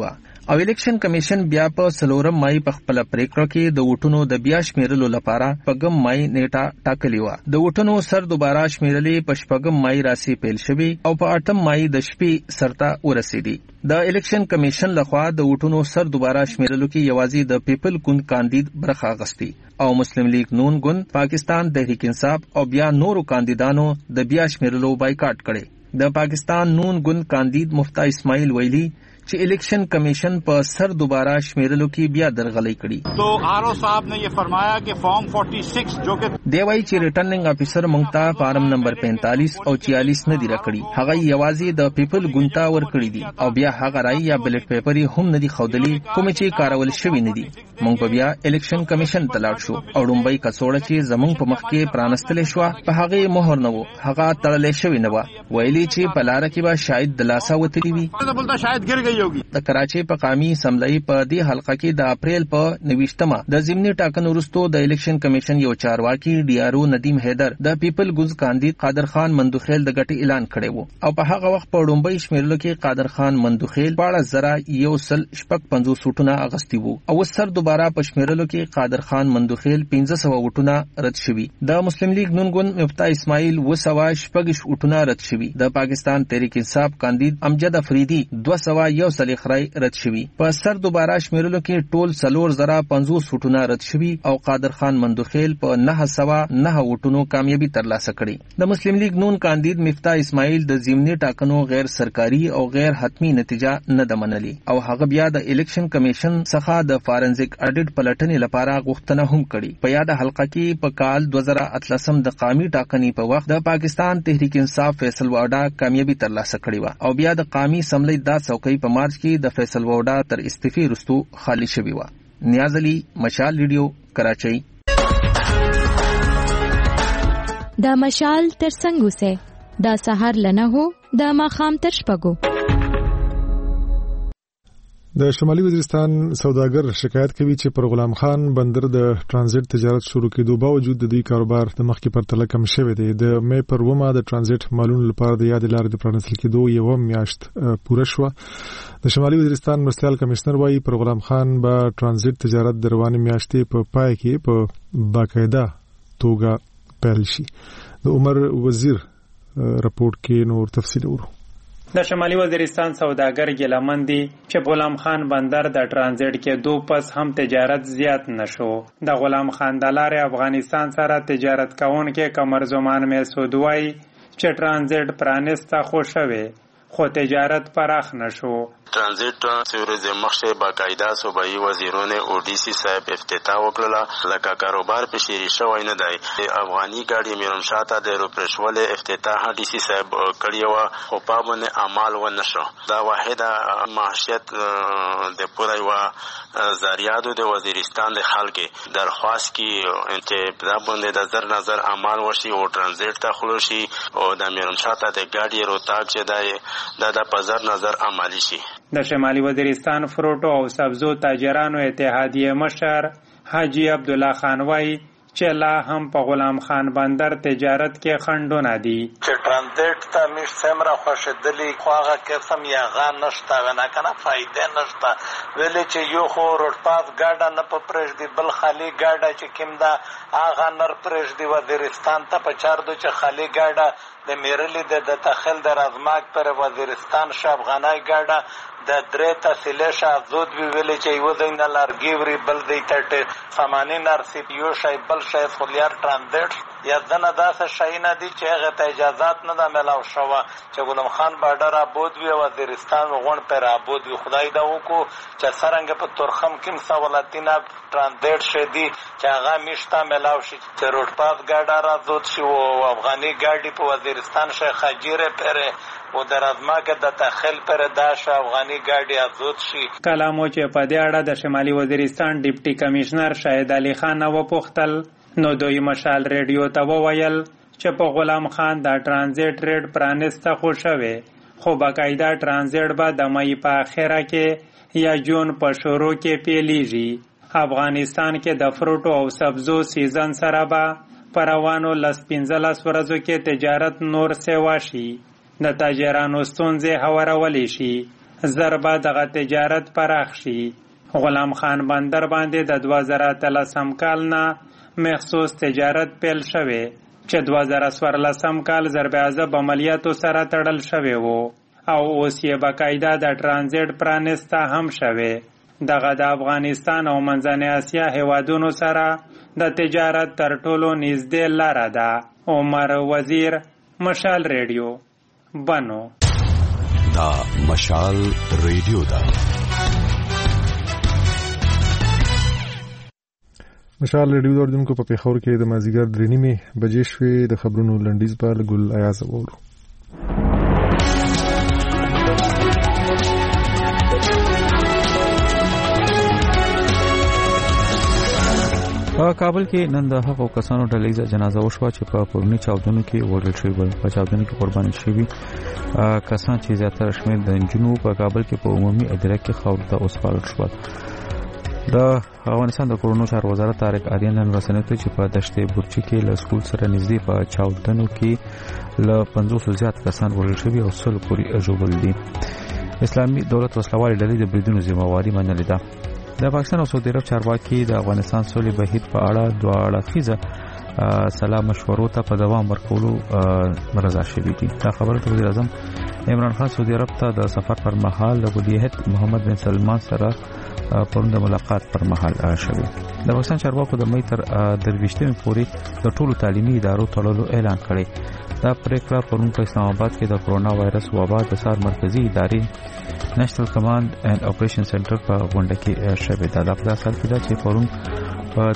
او الیکشن کمیشن بیا په څلورم مای په خپل پریکړه کې د ووټونو د بیا شمیرلو لپاره پګم مای نیټه ټاکلی و. د ووټونو سر دوباره شمیرلې په شپږم مای راسي پیل شوی او په اټم مای د شپې سرته ورسېدي. د الیکشن کمیشن لخوا د ووټونو سر دوباره شمیرلو کې یوازې د پیپل ګوند کاندید برخه اخیستی او مسلم لیگ نون ګوند، پاکستان تحریک انصاف او بیا نورو کاندیدانو د بیا شمیرلو بایکاټ کړي. د پاکستان نون ګوند کاندید مفتا اسماعیل ویلی چې الیکشن کمیشن په سر دوباره شمیرلو کې بیا درغلي کړي. تو آر او صاحب نے یہ فرمایا کہ فارم چھیالیس جو کہ دی وايي چې ریټرننګ افیسر مونږ ته فارم نمبر پینتالیس او چھیالیس نه دی راکړي. هغه یوازې د پیپل ګونتا ور کړی دي او بیا هغه رای یا بیلټ پیپر هم نه دی خودلی کوم چې کارول شوی نه دي. مونږ په بیا الیکشن کمیشن ته لاړ شو او ډومبای کڅوړه چې زمونږ په مخ کې پرانستل شو په هغه مهر نه وو، هغه تړلې شوی نه و. ویلي چې په لار کې به شاید دلاسا وتلی وي. بولتا شاید ګر گئی ہوگی. د کراچۍ په قومي اسمبلی په دې حلقه کې د اپریل په نوښتمه د ضمني ټاکنو وروسته د الیکشن کمیشن یو چارواکي ډي آر او ندیم حیدر د پیپل ګوند کاندید قادر خان مندوخیل د ګټې اعلان کړی وو او په هغه وخت په ډومبۍ شمیرلو کې قادر خان مندوخیل باړه زرا یو سل شپږ پنځوس وټونه اغستی وو او سر دوباره په شمیرلو کې قادر خان مندوخیل پنځه سوه وټونه رد شوي. د مسلم لیگ نون ګوند مفتا اسماعیل اوه سوه شپږ وټونه رد شوي. د پاکستان تحریک انصاف کاندید امجد افریدي دوه سوه یو سل خرای رد شوي. په سر دوباره شمیرلو کې ټول څلور زره پنځوس وټونه رد شوي او قادر خان مندوخیل په نهه سوه نهه وټونو کامیابی ترلاسه کړي. د مسلم لیگ نون کاندید مفتا اسماعیل د ضمني ټاکنو غیر سرکاري او غیر حتمی نتیجه نه ده منلي او هغه بیا د الیکشن کمیشن څخه د فارنزیک اډیټ پلټنې لپاره غوښتنه هم کړي. په یاد حلقه کې په کال دوه زره اتلسم د قومي ټاکنې په وخت د پاکستان تحریک انصاف فیصل واډا کامیابی ترلاسه کړې و او بیا د قومي اسمبلی دا څوکۍ په مارچ کې د فیصل واډا تر استعفی رستو خالی شوی و. نیاز علی، مشال ریډیو، کراچۍ. دا مشال تر څنګه سه دا سحر لنه هو دا ماخام تر شپږو. د شمالي وزیرستان سوداګر شکایت کوي چې پر غلام خان بندر د ترانزیت تجارت شروع کېدو باوجود د دې کاروبار د مخکې پرتله کم شوی دی. د مې پر ومه د ترانزیت مالونو لپاره د یاد لارې د پرانستل کېدو یو میاشت پوره شوه. د شمالي وزیرستان مرستیال کمشنر وايي پر غلام خان به ترانزیت تجارت د روانې میاشتې په پای کې په باقاعده توګه پیل شي. د عمر وزیر رپورټ کې نور تفصیل ورو. د شمالي وزیرستان سوداګر ګیلمن دي چې غلام خان بندر د ترانزیت کې دو پس هم تجارت زیات نشو. د غلام خان د لارې افغانستان سره تجارت کوونکې کمر زمان مسعود وایي چې ترانزیت پرانسته خو شوی خو تجارت پراخ نشو. ترانزیت سورز مخشه باقاعده صوبایي وزیرونه او ډي سي صاحب افتتاح وکړه لکه کاروبار په شری شوی نه دی. افغاني ګاډي میرم شاته د روپرشول افتتاح ډي سي صاحب کړی و خو په باندې عمل و نشو. دا واحده معیشت د پوره و زریادو د وزیرستان د خلک درخواست کی چې په باندې د نظر نظر عمل وشي او ترانزیت ته خلوشي او د میرم شاته د ګاډي روتاک چې دی دا د پزر نظر عملی شي. د شمالي وزیرستان فروټو او سبزو تاجرانو اتحادیه مشر حاجی عبد الله خان وایي چې لا هم په غلام خان بندر تجارت کې خنډونه دي. چې ترانزیت ته مش سمره خوشدلی خو هغه قسم یا غا نشته نه کنه فائدې نشته ویلې چې یو خو روډ ګاډه نه په پرېږ دی بل خالی ګاډه چې کوم دا هغه نر پرېږ دی وزیرستان ته په چار دو چې خالی ګاډه د میرلی د تخیل د رازماک پر وزیرستان شاب غنای ګاډه د درې تحصیل شاهزود وی ویلې چې یو دین لارګي وری بل دی ټټ سامانی نرسی یو شای بل شای خلیار ترانزیت یا دنه داسه شای نه دی چې هغه ته اجازهات نه ده ملاو شوه چې غلام خان بارډر آبود وی وزیرستان غون پر آبود وی خدای دا وکړو چې سرنګ په تورخم کې سوالاتینا ترانزیت شدي چې هغه میشته ملاو شي چې روډ پاس ګاډه را زود شي او افغاني ګاډي په وزیرستان شیخ حجیره پر او در ازماکه د تخیل پر داش افغاني ګاډي ازود شي. کلامو چې په دې اړه د شمالي وزیرستان ډیپټي کمشنر شاهد علي خان و پوښتل نو دوی مشال ریډیو ته وویل چې په غلام خان د ترانزیت ریډ پرانسته خو شوی خو باقاعده ترانزیت به د مې په اخره کې یا جون په شروع کې پیلیږي. افغانستان کې د فروټو او سبزو سیزن سره به په روانو لس پنځلس ورځو کې تجارت نور سیوا شي. د تاجرانو ستونزې هوارولی شي. ضربه دغه تجارت پراخ شي. غلام خان بندر باندې د دوه زره اتلسم کال نه مخصوص تجارت پیل شوی چې دوه زره څوارلسم کال ضرب عضب عملیاتو سره تړل شوی وو او اوس یې باقاعده د ترانزیت پرانسته هم شوی. دغه د افغانستان او منځنۍ اسیا هیوادونو سره د تجارت تر ټولو نږدې لاره ده. عمر وزیر، مشال ریډیو، بنو. دا مشال ریډیو ده. مشال ریډیو اوریدونکو په پیښور کې د مازیګر درې نیمې بجې شوې. د خبرونو لنډیز په ګل ایاز وورو. په کابل کې نن د هغو کسانو ډلېزه جنازه وشوه چې په پرونی چاودنو کې وژل شوي وو. په چاودنو کې قرباني شوي کسان چې زیاتره شمېر د نجونو په کابل کې په عمومي اداره کې خاورو ته وسپارل شول. د افغانستان د کورونو چارو وزارت طارق آریان نن رسنیو ته چې په دشت برچی کې له سکول سره نږدې په چاودنو کې له پنځوس زیات کسان وژل شوي او سل پورې ژوبل دي. اسلامي دولت وسلوالې ډلې د بریدونو ذمہواري منلې ده. د پاکستان او سعودي عرب چارواکي د افغانستان سولې بهیر په اړه دوه اړخیزه سلا مشورو ته په دوام ورکولو مرزا شوي دي. دا خبره د وزیر اعظم عمران خان سعودي عرب ته د سفر پر مهال د ولیعهد محمد بن سلمان سره پرون د ملاقات پر مهال شوي. د پاکستان چارواکو د مې تر درويشتمې پورې د ټولو تعلیمي ادارو تړلو اعلان کړی. دا پریکړه پرون په اسلام آباد کې د کرونا وایرس وبا د سار مرکزی ادارې نېشنل کمانډ اینڈ اپریشن سنټر په غونډه کې شوې ده. دا په اصل کې دا چې پرون په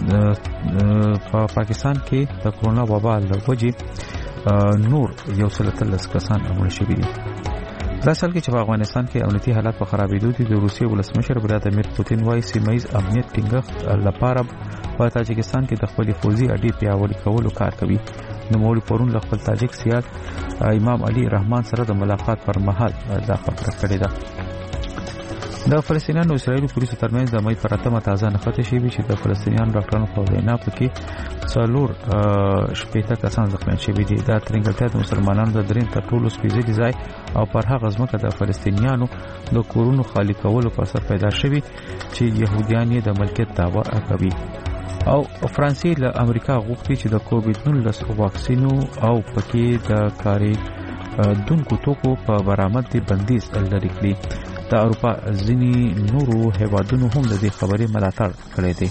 پاکستان کې د کرونا وبا له وجې نور یو سل تلس کسان مړ شوي دي. دا اصل کې چې په افغانستان کې امنیتي حالات په خرابېدو دي. د روسیې ولسمشر ولادیمیر پوتین وايي سیمه ییز امنیت ټینګښت لپاره په تاجکستان کې د خپل فوزي اډې پیاوړي کولو کار کوي. نو مولوی پرون له خپل تاجک سیال امام علي رحمان سره د ملاقات پر مهال دا خبره کړې ده. د فلسطینیانو او اسرایلي پولیسو ترمنځ د مې پر اتمه تازه نښتې شوې چې د فلسطینیانو ډاکټرانو په وینا پکې څلور شپېته کسان زخمیان شوي دي. دا ترنګلتیا د مسلمانانو د درېیم تر ټولو سپېڅلي ځای او پر هغه ځمکه د فلسطینیانو د کورونو خالي کولو په اثر پیدا شوي چې يهوديان یې د ملکیت دعوه کوي. او فرانسې له امریکا غوښتي چې د کووډ نولس واکسینو او پکې د کاري دونکو توکو په برآمد دي بندیز لري کړی. د اروپا ځینې نورو هیوادونو هم د دې خبرې ملاتړ کړی دی.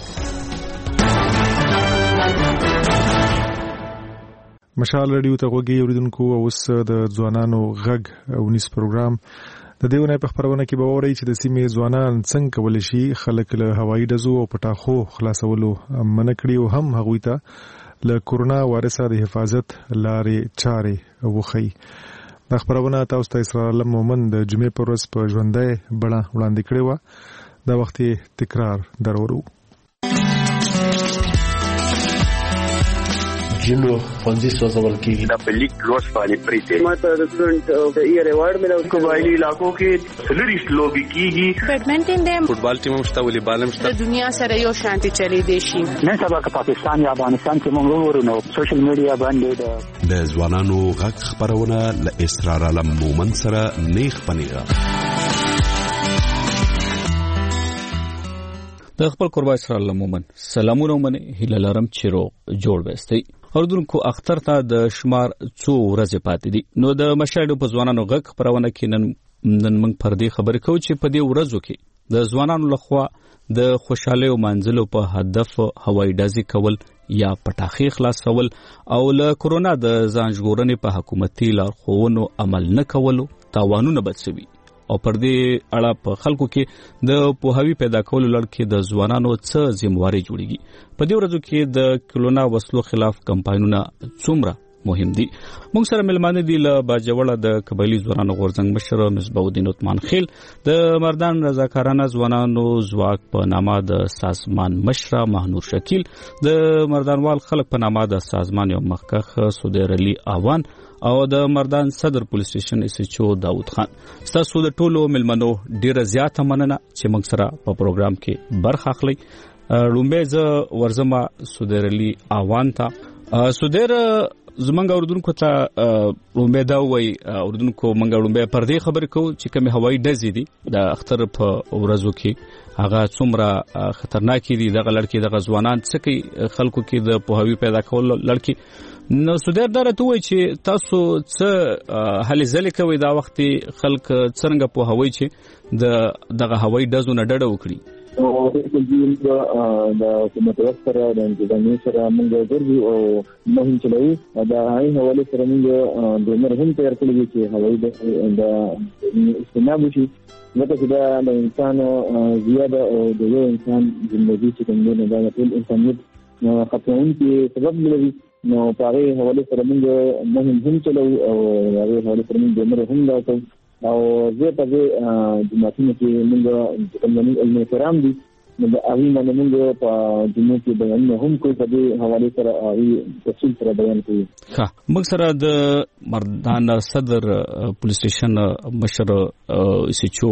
مشال ریډیو ته غوږی اوریدونکو اوس د ځوانانو غږ او نیس پروګرام د دیونه په خبرونه کې به ووري چې د سیمې ځوانان څنګه کول شي خلک له هوایي ډزو او پټاخو خلاصولو منکړي او هم هغوی ته له کورونا وایرس د حفاظت لارې چارې وخی. د خبرونه تاسو ته اسرائیل مومن د جمعې پر ورځ په ژوندۍ بڼه وړاندې کړې و. دا وخت تکرار درورو. جنو فنزي سوزول کېږي د پلیک لوس باندې پریته ماته د سټډنټ د ایئر ایوارډ ملو قبایلی علاقو کې سلریس لوبي کېږي. بیډمنټن د فوټبال ټیم هم شته، والیبال هم شته. د دنیا سره یو شانتي چلی دی شي. نن سبا که پاکستان یا افغانستان کې موږ ورونو سوشل میډیا باندې د ځوانانو غږ خبرونه ل اسرار علم مومن سره نیخ پنیغه د خپل قربا اسرار علم مومن سلامونه ومنه هیله لرم چې روغ جوړ وستئ. اوردونکو اختر ته د شمار څو ورځې پاتې دي. نو د مشاهدو په ځوانانو غږ خبرونه کې نن نن موږ پر دې خبرې کوو چې په دې ورځو کې د ځوانانو لخوا د خوشاله او منځلو په هدف هوایي ډزې کول یا پټاخې خلاصول او له کورونا د ځان ژغورنې په حکومتي لارښوونو عمل نه کولو تاوانونه بچوي. او پر دې اړه په خلکو کې د پوهاوی پیدا کولو لړ کې د ځوانانو څه ذمہواري جوړیږي. په دې ورځو کې د کرونا وسلو خلاف کمپاینونه څومره مهم دي. موږ سره ملمانه دي له باجوړه د قبایلی ځوانانو غورځنګ مشر مصباح الدین عثمان خیل، د مردان رضاکارانه ځوانانو ځواک په نامه د سازمان مشر مهنور شکیل، د مردانوال خلک په نامه د سازمان یو مخکخ سودیر علي اوان او د مردان صدر پولیس سټیشن اس ایچ او داود خان. تاسو د ټولو ملمنو ډیره زیاته مننه چې موږ سره په پروګرام کې برخه اخلي. لومبه ز ورزما سودیر علي اوان ته سودیر زمونږ اردوونکو ته امید وای اردوونکو مونږ لومبه پر دې خبر کو چې کوم هوایي ډزې دي د اختر په ورځو کې هغه څومره خطرناک دي دغه لړکی دغه ځوانان څه کوي خلکو کې د پوهاوی پیدا کول لړکی نو سودر درته وای چې تاسو څه هلي ځلې کوي دا وخت خلک څنګه پوهاوی چې د دغه هوایي ډزو نه ډډه وکړي او د د حکومت سره د انتظامی سره موږ ګرځو او مهم چلوي دا هاي حواله سره موږ د مرهم تیار کړی چې هوایي د استعمال شي لکه چې دا د انسان زیاده او د یو انسان ژوندۍ چې کوم نه دا ټول انسانیت خطرون کې سبب لري نو پاره حواله سره موږ مهم هم چلو او هغه حواله سره موږ د مرهم دا او زه په دې جماعتونو کې موږ کوم نه علم کرام دي نو هغه باندې موږ په جمعو کې بیان هم کوي په دې حواله سره هغه تفصیل سره بیان کوي ها موږ سره د مردان صدر پولیس سټیشن مشر سچو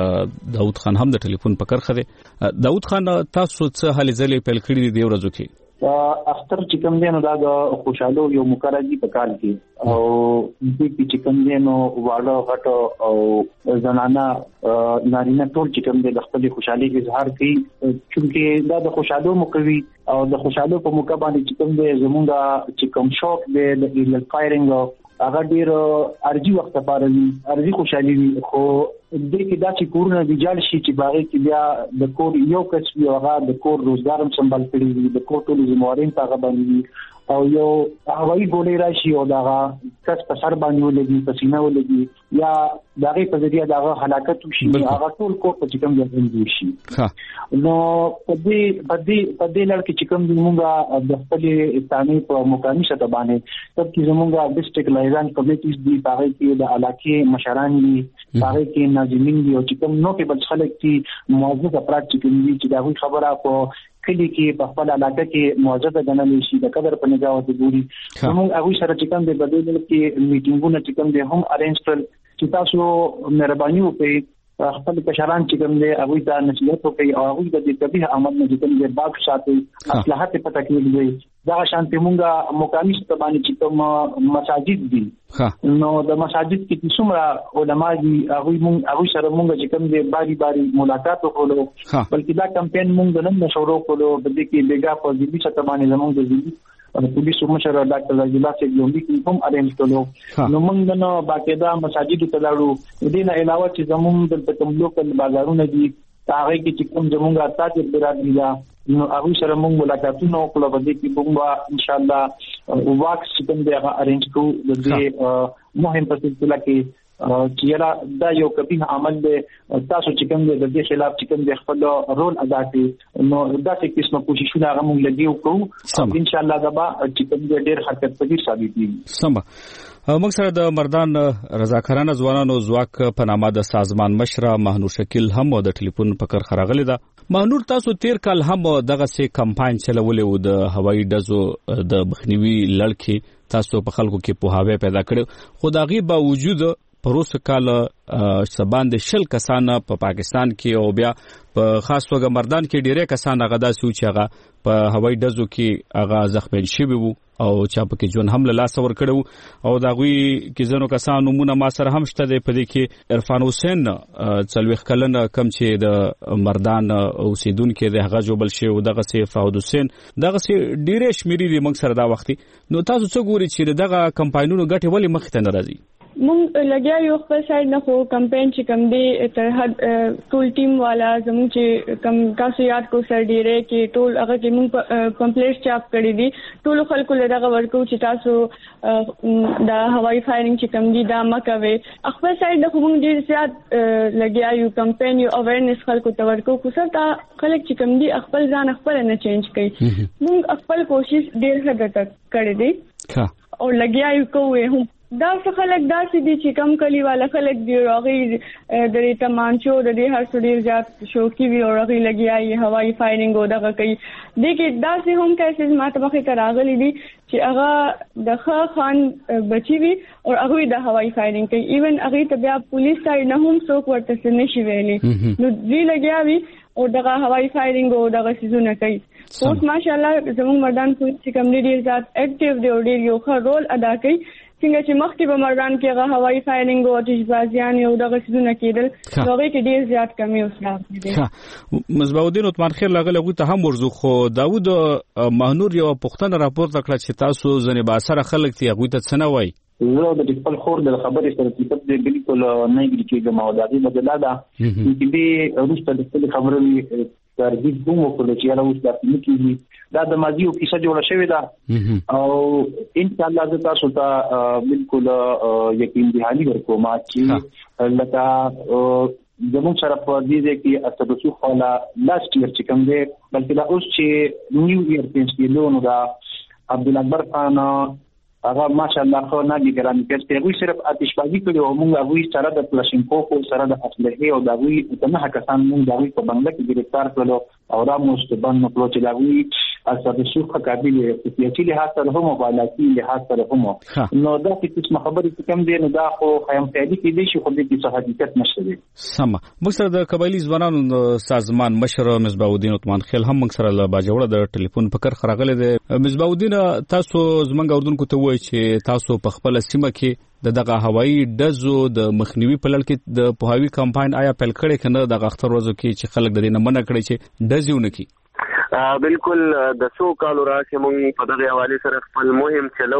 داوود خان هم د ټلیفون په کرخه دی داوود خان تاسو څه هلي ځلې پیل کړې دي ورځو کې اختر چې کوم دی نو دا د خوشاله یو مقرری په کال کې او دې کې چې کوم دی نو واړه غټ او زنانه نارینه ټول چې کوم دی د خپل خوشحالي اظهار کوي چې دا د خوشاله مکوي او د خوشاله په موقع باندې چې کوم دی زمونږ چې کوم شوق دی د ایل فایرینګ هغه ډیر ارجی وخت لپاره ارجی خوشحالي خو دې کې دا چې کورونه ویجال شي چې باغې کې بیا د کور یو کس وي هغه د کور روزګار هم سمبال کړي وي د کور ټول ذمہوارین هغه باندې او یو هوایي ګولې راشي او دا کس په سر باندې ولګي پسینه ولګي یا دغه په ذریعہ دغه هلاکت وشي هغه ټول کور په چکم ځای شي نو په دې په دې په دې لړ کې چکم زموږه د خپل اسلامي په مقامي سطح باندې تب چې زموږه ډیسټریکټ لایزان کمیټیز دي هغه کې د علاقې مشران دي هغه کې ناظمین دي او چکم نو کې بل خلک کې موظف افراد چې کوي چې دا خبره په کلی کې په خپل علاقه کې موجوده غنل شي د قدر په نگاه او د ګوري موږ هغه سره چې کوم د بدیل کې میټینګونه چې کوم د هم ارینج کړل چې تاسو مهرباني وکړئ خپل کشران چې کوم دی هغه ته نصیحت وکړي او هغه د دې طبيعي عمل نه چې کوم دی باغ ساتي اصلاحات په تکمیل دی دا شانتي مونږه مقامي ستبانی چې کوم مساجد دي نو د مساجد کې څومره علما دي هغه مونږ هغه سره مونږ چې کوم دی باری باری ملاقات وکړو بلکې دا کمپاین مونږ نن شروع کړو د دې کې بیګا په دې ستبانی زموږ د دې او پولیس مشر ډاکټر رجلا سید یومبي کې هم ارینج کړو نو موږ نو باقاعده مساجد ته لاړو دې نه علاوه چې زموږ د کوم لوکل بازارونه دي هغه کې چې کوم زموږه تاسو برابرۍ ده نو هغه سره موږ ملاقاتونه وکړو په دې کې موږ ان شاء الله واکس کوم دی هغه ارینج کوو د دې مهم په سلسله کې چې را دا یو کبین عمل دی تاسو چې کوم دی د دې خلاف چې کوم دی خپل رول ادا کړي نو دا څه قسمه کوششونه هغه موږ لګیو کوو ان شاء الله دا به چې کوم دی ډېر حرکت پذیر ثابت دي سم موږ سره د مردان رضاکارانه ځوانانو ځواک په نامه د سازمان مشره مهنور شکیل هم د ټلیفون په کر خراغلی ده مهنور تاسو تیر کال هم دغه سه کمپاین چلولې و د هوایي ډزو د مخنیوي لړکی تاسو په خلکو کې پوهاوی پیدا کړو خو دا غي باوجود پروس کال سبان د شل کسان په پا پاکستان کې او بیا په خاص توګه مردان کې ډیره کسان غدا سوچ هغه په هوایي ډزو کې هغه زخمین شوی وو او چا په کې جون حمله لاس ور کړو او دا غوي کې زنو کسان نمونه ما سره هم شته په دې کې عرفان حسین څلويخ کلن کم چې د مردان اوسیدونکو د هغه جوبل شي او دغه سي فاود حسین دغه سي ډیره شمیري د موږ سره دا وختي نو تاسو څه ګوري چې دغه کمپاینونو ګټه ولی مخ ته ناراضي مونږ لګیا یو خپل سایډ نه خو کمپاین چې کم دی تر حد ټول ټیم والا زموږ چې کم تاسو یاد کو سر ډیره کې ټول هغه کې مونږ کمپلیټ چاپ کړی دي ټول خلکو له دغه ورکو چې تاسو دا هوایي فایرینګ چې کم دي دا مکوي خپل سایډ نه مونږ ډیر زیات لګیا یو کمپاین یو اویرنس خلکو ته ورکو کو سر تا خلک چې کم دي خپل ځان خپل نه چینج کوي مونږ خپل کوشش ډیر ښه کړی دی او لګیا یو کوی هم دا څه خلک داسې دي چې کم کلی والا خلک دی راغی د دې تمانچو د دې هر څه ډیر زیات شوقي وي او راغی لګیاي هوایي فایرینګ او دغه کوي د کې داسې هم کیسز ماته مخې ته راغلي دي چې هغه د ښه خان بچي وي او هغه د هوایي فایرینګ کوي ایون هغه ته بیا پولیس سره نه هم څوک ورته څه نشي ویلي نو دوی لګیاوي او دغه هوایي فایرینګ او دغه سيزونه کوي اوس ماشاءالله زموږ مردان پولیس چې کوم دي ډیر زیات اکټیو دی او ډیر یو ښه رول ادا کوي څنګه چې مخکې به مردان کې هغه هوایي فایرینګ او آتشبازیان او دغه سيزونه کېدل هغه کې ډیر زیات کمی اوس راغلی مصباح الدین عثمان خیر لاغله غوته هم ورزو خو داوود مهنور یو پښتنه راپور کړ چې تاسو ځنې با سره خلک تی غوته څنګه وای زه د خپل خور د خبرې سره چې په بالکل نه یې کېږم او د دې بدلا ده چې به روسته د خپل خبرې ترغیب کوم وکړو چې راوځي د کیږي دا د ماضي او کیسه جوړه شوې ده او ان شاء الله زه تاسو ته بالکل یقین دهالي ورکوم چې لکه زموږ سره په دې کې اساسو خلا لاست ایئر چې کوم دی بلکې دا اوس چې نیو ایئر پنځه لونو دا عبد الاکبر خان هغه ماشاءالله خو نه دي ګران کېسته وي صرف آتشبازي کوي او موږ هغه سره د پلاشینکو کو سره د اصله او د هغه د نه کسان موږ د هغه په بنگله کې گرفتار کړو او را مستبان نو پلوچ د هغه اساسو قابل سیاسي لحاظ سره هم او علاقي لحاظ سره هم نو دا چې خبرې کوم دي نو دا خو خیم فعلی کې دي چې خو د دې صحافت نشته دي سم موږ سره د قبایلی ځوانانو سازمان مشر مصباح الدین عثمان خیل هم موږ سره له باجوړه د ټلیفون پکر خراغله دي مصباح الدین تاسو زمونږ اردن کو ته چې تاسو په خپل سیمه کې د دغه هوایي ډزو د مخنیوي په لړ کې د پوهاوی کمپاین آیا پیل کړي کنه د اختر ورځو کې چې خلک د دې نه منع کړي چې ډزونه کوي بالکل د څو کالو راځي موږ په دغه حواله سره خپل مهم چلو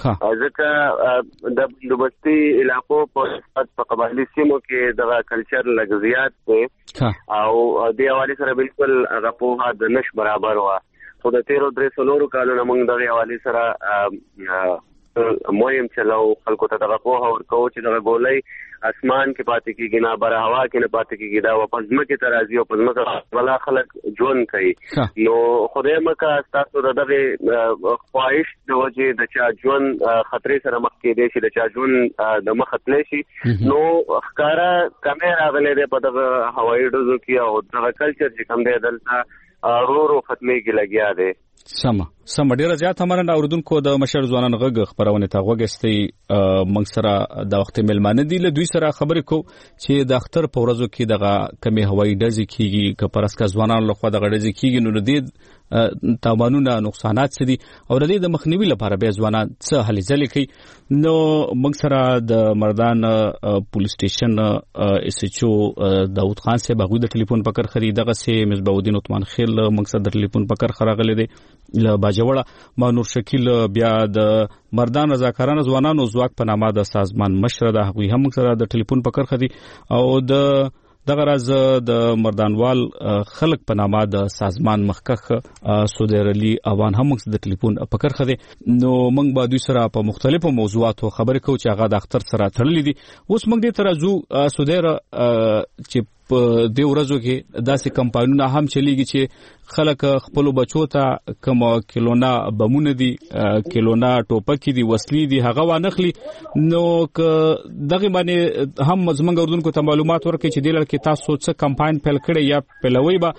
ځکه د بندوبستي علاقو په قبایلی سیمو کې دغه کلچر لږ زیات دی او د حواله سره بالکل هغه په د نش برابر و خو د تیرو درې سلورو کالو نه موږ دغه حواله سره مهم چلو خلکو ته دغه په ورکو چې دغه ګولۍ اسمان کې پاتې کېږي نه بر هوا کې نه پاتې کېږي دا په ځمکه ته راځي او په ځمکه ولا خلک ژوند کوي نو خدای مکه تاسو دغه خواهش د وجه د چا ژوند خطرې سره مخ کې دي چې د چا ژوند د مخ خطلې شي نو ښکارا کیمرا غلې ده په دغه هوایي ډزو کې او دغه کلچر چې کوم دی دلته رورو ختمي کې لګیا دی سم سم ډیره زیات همره اوردونکو د مشر ځوانان غږ خبرونه ته غوښتي موږ سره د وخت ملمانه دي له دوی سره خبرې کو چې د اختر په ورځو کې دغه کمی هوایي ډزې کیږي که پرسکا ځوانان له خوا دغه ډزې کیږي نو د دې تاوانونه نقصانات څه دي او د دې د مخنیوي لپاره به ځوانان څه هلې ځلې کوي نو موږ سره د مردان پولیس سټیشن اس ایچ او داوود خان صاحب هغه د ټلیفون پکر خرید دغه سي مصباح الدین عثمان خیل موږ سره د ټلیفون پکر خراغله دي له باجوړه مانور شکیل بیا د مردان رضاکارانو ځوانانو ځواک په نامه د سازمان مشر د هغوی هم سره د ټلیفون پکر خدي او د دغه راز د مردانوال خلق په نامه د سازمان مخکخ سودیر علي اوان هم د ټلیفون پکر خدي نو موږ به دوی سره په مختلفو موضوعاتو خبرې کوو چې هغه د اختر سره تړلې دي اوس موږ دې ترازو سودیر چې په دې ورځو کې داسې کمپاینونه هم چلیږي چې خلک خپل بچو ته کوم کیلونا بمونه دي کیلونا ټوپک دي وسلې دي هغه وانخلي نو ک دغه باندې هم زمونږ اردن کو ته معلومات ورکړي چې د لړ کې تاسو څه کمپاین پیل کړی یا پیلوي به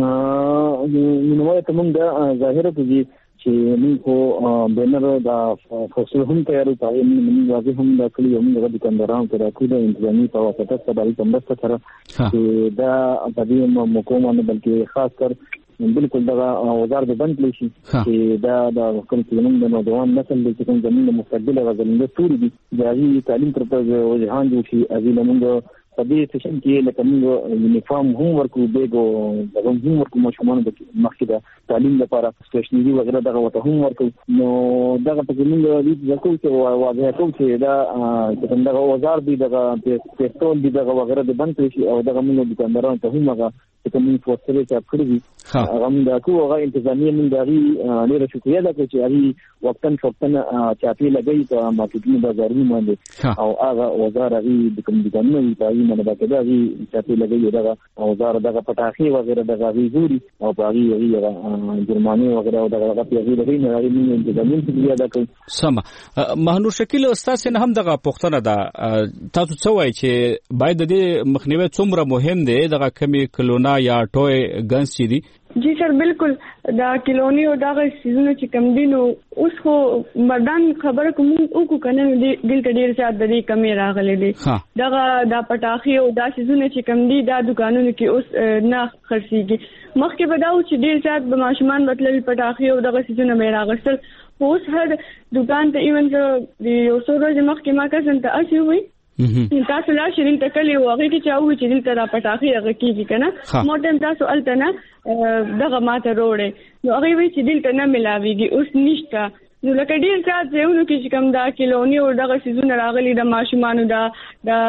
نو ته موږ ظاهر کوي چې موږ کو بنر دا فصل هم تیار کړی موږ واځي هم دا کلی موږ د دکاندارانو ته راکړو د انتظامی په واسطه سره د کمبست سره چې دا په دې مقامونه بلکې خاص کر بالکل دا وزارت بند کړی شي چې دا د کوم څه د نوجوان نسل د کوم زمين مستقبل غوښتنه ټول دي د تعلیم تر په وجهان دي چې ازي موږ په دې سیشن کې لکه موږ یونیفارم هم ورکو بیګو دغه هم ورکو مشمون د مخکې تعلیم لپاره سټیشنری وغیرہ دغه وته هم ورکو نو دغه په موږ د ځکو چې واضح کوم چې دا چې دغه وزارت دی دغه پېستول دی دغه وغیرہ د بند شي او دغه موږ د کاندارانو ته هم هغه چې کوم فوسټر چې کړی دي هغه موږ کوو هغه انتظامی موږ دغه ډیره شکریا ده چې هغه وختن وختن چاپی لګي په مارکیټینګ بازارونو باندې او هغه وزارت د کوم دغه نه نه دا کېږي چې چاپی لګي دغه وزارت دغه پټاخي وغیرہ دغه ویزوري او باغی وغیرہ جرمانه وغیرہ دغه هغه پیغي لګي نه هغه موږ انتظامی څه دا کوي سم مهنور شکیل استاد سره هم دغه پښتنه ده تاسو څه وایي چې باید د مخنیوي څومره مهم دی دغه کمی کلونا یا ټوي ګنس چې دي جی سر بالکل دا کلونی او دا سيزونه چې کم دینو اوس خو مردان خبره کوم او کو کنه دلته ډیر زیات د دې کمی راغلي دي دا دا پټاخي او دا سيزونه چې کم دي دا دکانونو کې اوس نه خرڅيږي مخکې بداو چې ډیر زیات به ماشومان مطلب پټاخي او دا سيزونه مې راغستل اوس هر دکان ته ایون د یو څو ورځې مخکې ما کسن ته اسی وي تاسو لا شریل تکلی وغه کې چاوي چې دلته را پټاخي هغه کیږي کنه موډم تاسو التنه دغه ماته روړې نو هغه وی چې دلته نه ملاويږي اوس نشته نو لکه ډیر ځات زهونو کې چې کوم دا کلونی او دغه سيزونه راغلي د ماشومان دا دا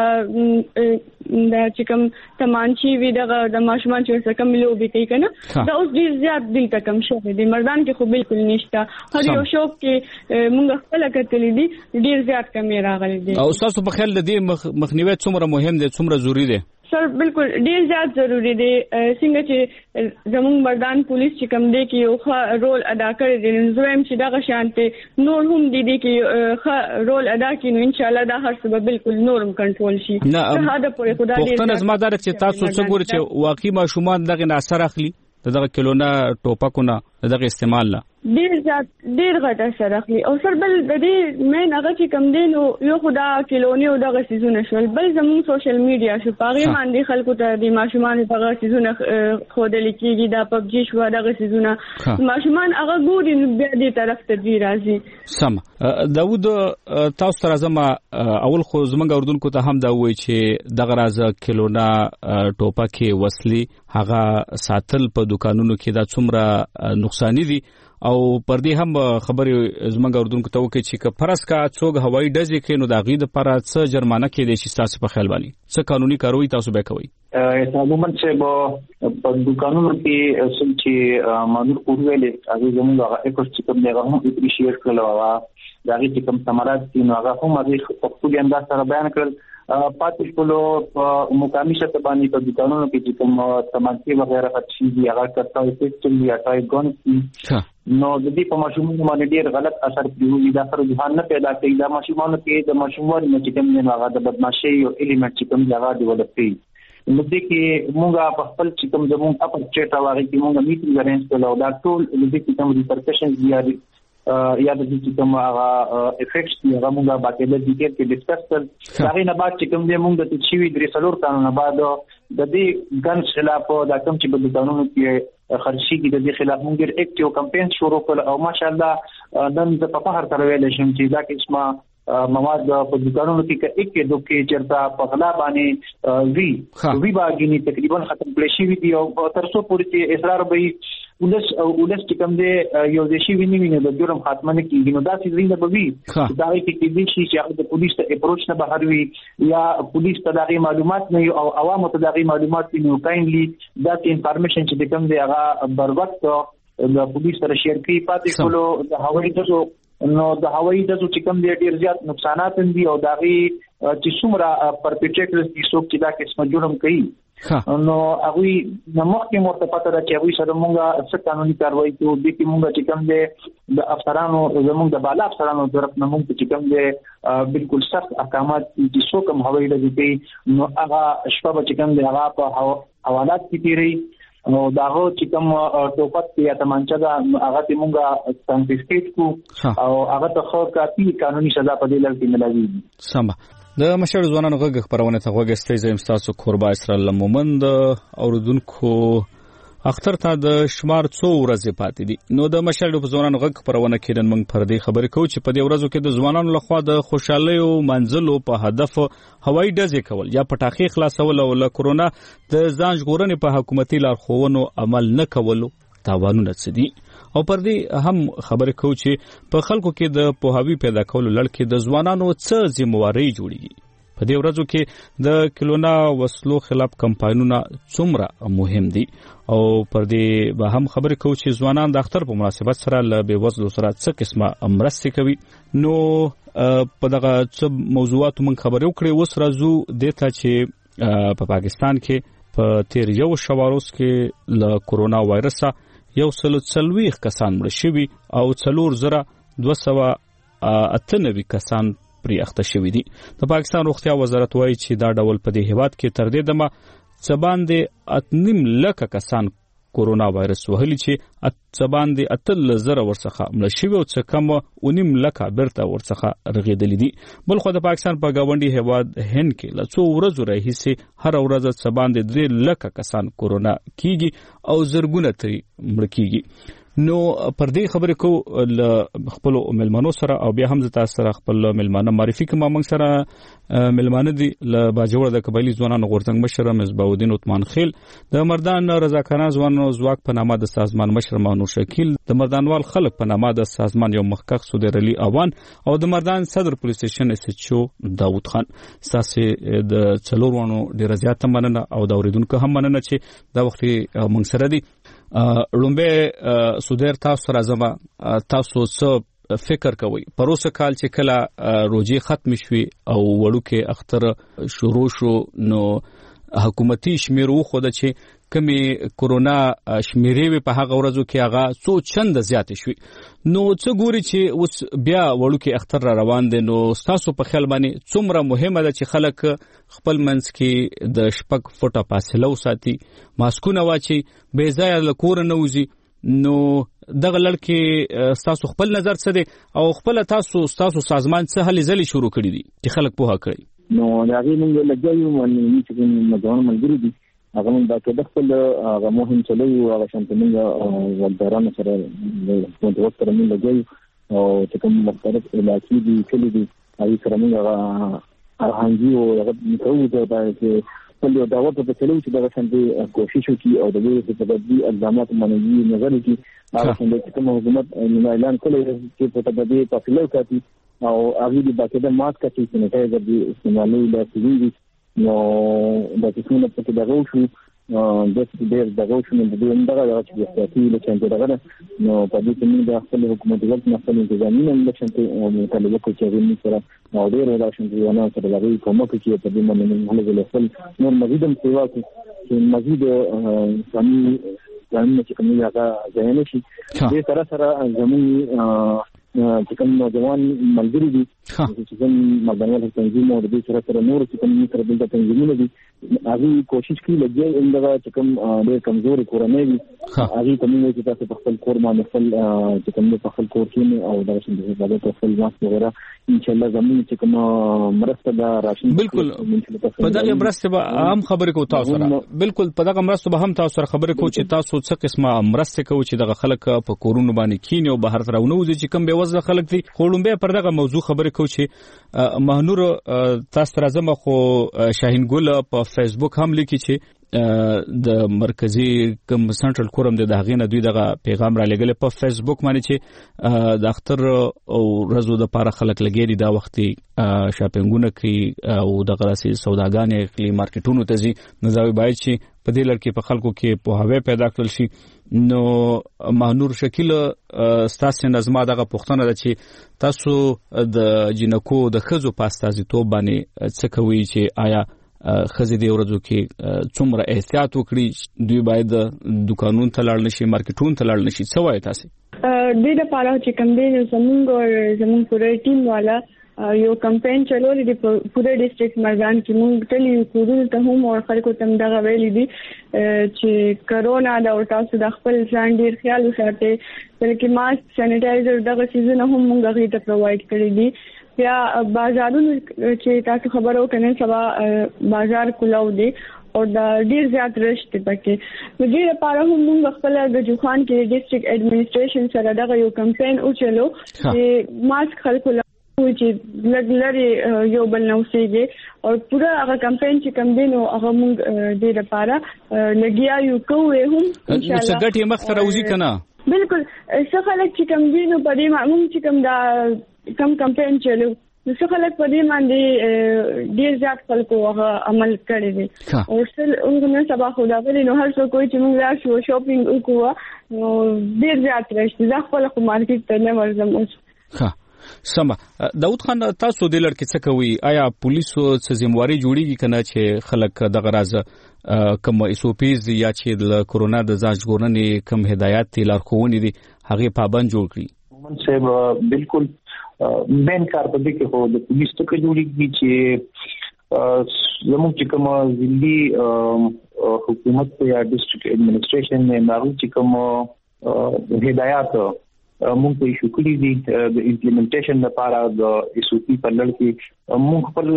دا چې کوم تمانچی وی دغه د ماشومان چې څه کم لوبي کوي کنه دا اوس ډیر زیات دلته کم شوی دی مردان کې خو بالکل نشته هر یو شوق کې مونږ خپل کتلې دي ډیر زیات کم راغلي دي او تاسو په خیال د دې مخنیوي څومره مهم دي څومره ضروری دي سر بالکل ډیر زیات ضروری دی څنګه چې زموږ مردان پولیس چې کوم دی کې یو رول ادا کړی دی نو زم چې دا شانته نور هم دي دي کې رول ادا کړي نو ان شاء الله دا هر څه بالکل نورم کنټرول شي نه دا پوره خدای دې پښتنه زما دار چې تاسو څنګه ګورئ چې واقعي ماشومان دغه اثر اخلي دغه کلونه ټوپکونه دغه استعمال لا ډیر ځات ډیر غټه سره اخلي او سر بل د دې مین هغه چې کم دین او یو خدا کلونی او دغه سيزونه شول بل زموږ سوشل میډیا شو پاغي باندې خلکو ته د ماشومان دغه سيزونه خوده لیکيږي دا پبجي شو دغه سيزونه ماشومان هغه ګوري بیا دې طرف ته دی راځي سم داوود تاسو تر ازما اول خو زمونږ اردوونکو ته هم دا وایي چې دغه راز کلونه ټوپکي وسلي هغه ساتل په دکانونو کې دا څومره نقصان دي او پر دې هم خبرې زمونږ اردوونکو ته وکړي چې فرض کا څوک هوایي ډزې کوي نو د هغې دپاره څه جرمانه کېدی شي ستاسو په خیال باندې څه قانوني کاروي تاسو به کوئ عموما چې په دکانونو کې څوک چې مامور ورویلې هغې زموږ هغه اکوس چې کوم دی هغه هم اپریشیټ کړل او هغه د هغې چې کوم ثمرات دي نو هغه هم هغې په خپل انداز سره بیان کړل پاتې ټولو په مقامي سطح باندې په دکانونو کې چې کوم تماکي وغیرہ خرڅ شي هغه کارتای سیستم یا ټای ګون نو د دې په ماشومانو باندې ډېر غلط اثر پریږي دا سره ځان نه پیدا کوي دا ماشومانو کې د ماشومانو چې کوم نه هغه د بدمعشي او الیمنت چې کوم هغه ډیولپ کوي نو د کې موږ په خپل چې کوم زموږ اپر چټ هغه کې موږ میټینګ ارینج کړو دا ټول د دې کوم ریپرکشنز یا یا د دې کوم هغه افیکټس دی هغه موږ باندې د دې کې ډیسکس کړل هغه نه بعد چې کوم دې موږ د تشوي درې څلور قانون بعد د دې ګن خلاف د کوم چې په قانونو کې خرچي کې د دې خلاف موږ اکټیو کمپاین شروع کړ او ماشاءالله نن د په هر طرف ویل شم چې دا قسمه مواد په دکانونو کې کې کې دوه کې چرتا په غلا باندې وی وی باندې تقریبا ختم کړی شي وی او تر څو پورې چې اصرار به ولس او ولس چې کوم دی یو د شي ویني ویني د جرم خاتمه نه کیږي نو دا چې زینده به وي دا کې کې دي چې هغه د پولیس ته اپروچ نه بهر وي یا پولیس ته دغه معلومات نه او عوامو ته دغه معلومات نه کاینلی دا انفارمیشن چې کوم دی هغه بر وخت د پولیس سره شیر کوي پاتې کولو د هوایي دزو نو د هوایي دزو چې کوم دی ډیر زیات نقصانات دي او دغه چې څومره پرپیټریټرز دي څوک چې دا قسم جرم کوي نو هغه نمخکې مرتبطه ده چې هغه سره مونږه څه قانوني کاروایی کوو د دې مونږه چې کوم دی د افسرانو زموږ د بالا افسرانو طرف نه مونږ چې کوم دی بالکل سخت احکامات چې څوک هم هوایي ډزې کوي نو هغه شپه چې کوم دی هغه په حوالات کې تیری نو داغه چې کوم ټوپک یا تمانچه دا هغه ته مونږه کانفیسکیټ کو او هغه ته خو کافي قانوني سزا په دې لږ ملایي سم د مشر ځوانانو غږ خبرونه ته غوږ استې زم تاسو قربا اسرائیل مومند اوردونکو اختر ته د شمار څو ورځې پاتې دي نو د مشر په ځوانانو غږ خبرونه کې نن موږ پر دې خبرې کوو چې په دې ورځو کې د ځوانانو لخوا د خوشحالي او منزلو په هدف هوایي ډزې کول یا پټاخي خلاصول او له کورونا د ځان ژغورنې په حکومتي لارښوونو عمل نه کولو تاوانونه څه دي او پر دې هم خبرې کوو چې په خلکو کې د پوهاوی پیدا کولو لړ کې د ځوانانو څه ذمہواری جوړیږي په دې ورځو کې د کلونا وسلو خلاف کمپاینونه څومره مهم دي او پر دې به هم خبرې کوو چې ځوانان د اختر په مناسبت سره له بېوزلو سره څه قسمه مرستې کوي نو په دغه څه موضوعاتو موږ خبرې وکړې اوس راځو دې ته چې په پاکستان کې په تیر یو شواروس کې له کورونا وایرسه یو سل څلويخ کسان مړ شوي او څلور زره دوه سوه اته نوي کسان پرې اخته شوي دي د پاکستان روغتیا وزارت وایي چې دا ډول په دې هیواد کې تر دې دمه څه باندې اته نیم لکه کسان کورونا وایرس وهلي چې اتبان دي اتل زره ورڅخه مړ شوی او څه کم اونیم لکه برته ورڅخه رغیدلې دي. بل خو د پاکستان په گاونډي هیواد هند کې له څو ورځو راهیسې هر ورځ څبان دي درې لکه کسان کورونا کیږي او زرګونه ترې مړ کیږي. نو پر دې خبرې کو ل خپل ملمنو سره او بیا هم تاسو سره خپل ملمنه معرفي کوم موږ سره ملمنه دي ل باجوړ د قبایلی ځوانانو غورتنګ مشر مصباح الدین عثمان خیل، د مردان رضاکارانه ځوانانو ځواک په نامه د سازمان مشر مانو شکیل، د مردانوال خلک په نامه د سازمان یو مخکښ سودر علي اوان او د مردان صدر پولیس سټیشن اس ایچ او داوود خان. ساسي د څلورونو ډیر زیات مننه او د اوریدونکو هم مننه چې دا وخت موږ سره دي. لومبه سودر تاسو راځم، تاسو څه فکر کوئ پروسه کال چې کله روزي ختم شوي او وړوکې اختر شروع شو نو حکومتي شمیرو خو د چې کمی کورونا شمیرې په هغه ورځو کې هغه څو چند زیات شوي نو څه ګوري چې اوس بیا وړوکې اختر را روان دي، نو تاسو په خیال باندې څومره مهمه ده چې خلک خپل منځ کې د شپږ فوټه فاصله وساتي، ماسکونه واچي، بې ځایه له کوره نه وځي؟ نو دغه لړکې تاسو خپل نظر څه دی او خپل تاسو تاسو سازمان څه هلې ځلې شروع کړي دي چې خلک پوهه کړي؟ نو دا غي موږ لګیو باندې چې مجموعه ملګری دي هغه موږ دا کې د خپل هغه مهم چلو هغه شانت موږ ولدارانو سره د وخت سره موږ لګیو او چې کوم مختلف علاقې دي کلی دي هغه سره موږ هغه ارهانجي او هغه متوجه دا چې خپل یو دعوت په چلو چې دا څنګه کوشش وکړي او د دې په تدبیر اقدامات باندې نظر وکړي هغه څنګه چې کوم حکومت اعلان کړی چې په تدبیر فاصله وکړي او هغه د باقاعده ماسک چې سینټایزر دی استعمالوي لا سوي نو د څه په کې دغه شو د ډېر دغه شو نو د دې دغه چې سیاسي له څنګه دغه نو په دې کې موږ د خپل حکومت ولت نه خپل انتظامی نه لکه چې مطالبه کوي چې موږ سره نو ډېر ولاشن دي نه سره دغه کومه کې په دې باندې موږ له خپل نور مزید هم سیوا کوي مزید قانوني قانون چې کومه هغه ځای نه شي دې سره سره زموږ چې کوم نوجوان ملګری دي چې کوم مدني تنظیم او د دې سره سره نور چې کوم تر بل د تنظیمونو دي هغه کوشش کوي لګي اندغه چې کوم ډېر کمزوري کورنۍ دي هغه کوم چې تاسو په خپل کور باندې خپل چې کوم په خپل کور کې او د شنو په خپل ځان وغیرہ ان شاء الله زموږ چې کوم مرسته دا راشي بالکل په دغه مرسته به عام خبرې کو تاسو سره بالکل په دغه مرسته به هم تاسو سره خبرې کو چې تاسو څه قسمه مرسته کوي چې دغه خلک په کورونو باندې کینی او بهر ترونه وځي چې کوم به وځه خلک دي خړومبه پر دغه موضوع خبرې کو چې مهنور تاسو راځم خو شاهین ګل په فیسبوک هم لیکي چې د مرکزی کم سنټرل کورم د دغه نه دوی دغه پیغام را لګل په فیسبوک باندې چې د اختر او رزو د پاره خلک لګیري دا وختي شاپینګونه کوي او دغه راسي سوداګانې خپل مارکیټونو ته ځي نو باید چې په دې لړ کې په خلکو کې په هوا پیدا کړل شي. نو مهنور شکیل ستاسو نظم دغه پښتنه ده چې تاسو د جنکو د خزو پاستازي توب باندې څه کوي چې آیا خزې د ورځو کې څومره احتیاط وکړي دوی باید دکانونو ته لاړ نشي مارکیټونو ته لاړ نشي څه وایي تاسو؟ د دې لپاره چې کوم دی زموږ زموږ پوره ټیم والا یو کمپاین چلولې دی په پوره ډیسټریکټ مردان کې موږ ټول یو کورونه ته هم او خلکو ته دغه ویلي دي چې کرونا دا او تاسو د خپل ځان ډیر خیال وساتئ بلکې ماسک سینیټایزر دغه سیزونه هم موږ غوښتل ته پرووایډ کړی دي. یا بازارونو چې تاسو خبرو کنه سبا بازار کولاو دي او دا ډیر زیات رش دی پکې نو دې لپاره هم موږ خپل د جوخان کې ډیسټریکټ اډمنسټریشن سره دغه یو کمپاین او چلو چې ماسک خلکو چې لګلري یو بل نو سیږي او پورا هغه کمپاین چې کم دین او هغه موږ دې لپاره لګیا یو کوی هم ان شاء الله څه ګټي مخ ته راوځي کنه بالکل څه خلک چې کم دین په دې معلوم چې کم دا کم کمپاین چلو نو څه خلک په دې باندې ډیر زیات خلکو هغه عمل کړی دي او څل موږ سبا خدا په نو هر څوک چې موږ لا شو شاپینګ وکړو نو ډیر زیات راشي ځکه خپل خو مارکیټ ته نه ورځم اوس. ها سم داود خان تاسو د لړ کې څه کوي؟ آیا پولیسو څه ذمہواری جوړیږي کنه چې خلک دغه راز کوم ایس او پیز یا چې د کورونا د ځانچ ګورنې کوم هدایت دي لارښوونې دي هغه پابند جوړ کړي؟ موږ صاحب بالکل مین کار په دې کې هو د پولیسو کې جوړیږي چې زموږ چې کوم ضلعي حکومت یا ډیسټریکټ اډمنسټریشن نه نارو چې کوم هدایات مونږ ته ایشو کړی دي د امپلیمنټیشن لپاره د ایس او پی په لړ کې مونږ خپل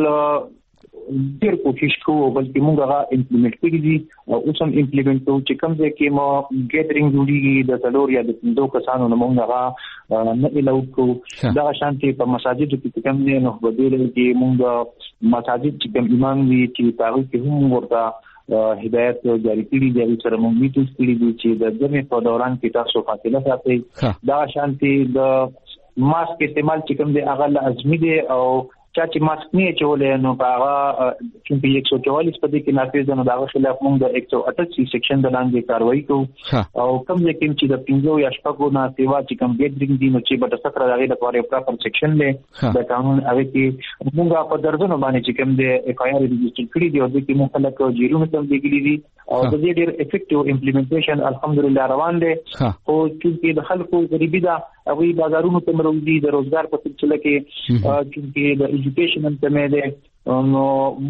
ډیر کوشش کوو بلکې مونږ هغه امپلیمنټ کړی دي او اوس هم امپلیمنټ کوو چې کوم ځای کې مو ګیدرینګ جوړیږي د څلور یا د پنځو کسانو نه مونږ هغه نه الاو کوو دا شانتي په مساجد کې کوم نه نو بدیل کې مونږ مساجد چې کوم امام وي چې تاسو کې هم ورته هدایت جاری کړي دي سره مونږ میټینګ کړي دي چې د دغه په دوران کې تاسو فاصله ساتئ دا شانتي د ماسک استعمال چې کوم دی هغه لازمي دی او چا چې ماسک نه چولې نو هغه چې یک سو چوالیس په دې کې نافذ نه داغه خلاف موږ د یک سو اٹھاسی سیکشن د لاندې کاروایی کوو او کوم ځکه چې د پنځو یا شپږو نه سیوا چې کوم ګیدرینګ دي نو چې په ستر دغه لپاره یو پراپر سیکشن دی د قانون هغه کې موږ په درځنو باندې چې کوم دی اف آی آر ريجستر کړی دی او د کوم خلک جیرو متم دیګلی دي او د دې ډېر افیکټیو امپلیمنټیشن الحمدلله روان دی او چې د خلکو غریبي دا او بازارونو ته مروزي د روزګار په سلسله کې چې د ایجوکیشن هم ته ده نو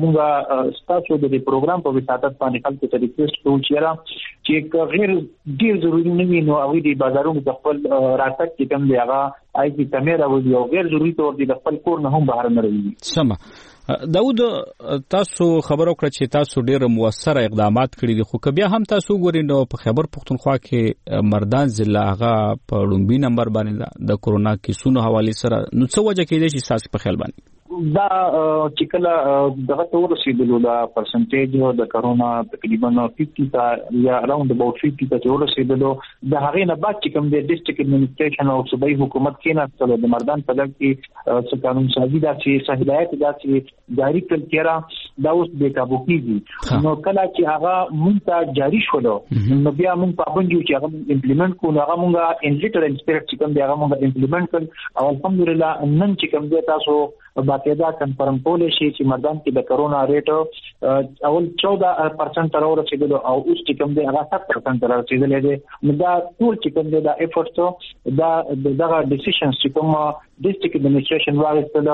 موږ ستاسو د پروګرام په وساتت باندې خلکو ته ریکوست کوو چې چې غیر ډیر ضروري نه وي نو او د بازارونو د خپل راتګ کې کوم دی هغه آی پی کیمرا وي او غیر ضروري تور د خپل کور نه هم بهر نه راوي. سم داود تاسو خبرو کړ چې تاسو ډیر موثر اقدامات کړی دي خو بیا هم تاسو ګورئ نو په خیبر پختونخوا کې مردان ضلع هغه په لومبي نمبر باندې د کورونا کیسونو حواله سره نو څه وجه کې دي چې تاسو په خیال باندې دا چې کله دغه تور رسیدلو دا پرسنټیج د کرونا تقریبا پچاس تا یا اراوند اباوت پچاس تا تور رسیدلو د هغه نه بعد چې کوم د ډیسټریکټ اډمنسټریشن او صوبایي حکومت کې نه ستل د مردان په لړ کې څه قانون سازي دا چې سہولت دا چې جاری کړل کېرا دا اوس به کابو کیږي نو کله چې هغه مونږ جاری شولو نو بیا مونږ پابند یو چې هغه امپلیمنٹ کو هغه مونږه ان لیټر انسپیکټ چې کوم دی هغه مونږه امپلیمنٹ کړ او الحمدلله نن چې کوم دی تاسو باقاعده کنفرم کول شي چې مردان کې د کرونا ریټ اول چودہ پرسنٹ تر ورسېدل او اوس چې کوم دی هغه سات پرسنٹ تر رسیدل دي نو دا ټول چې کوم دی دا ایفورټ دا دغه ډیسیژنز چې کوم ډیسټریکټ اډمنسټریشن واغستل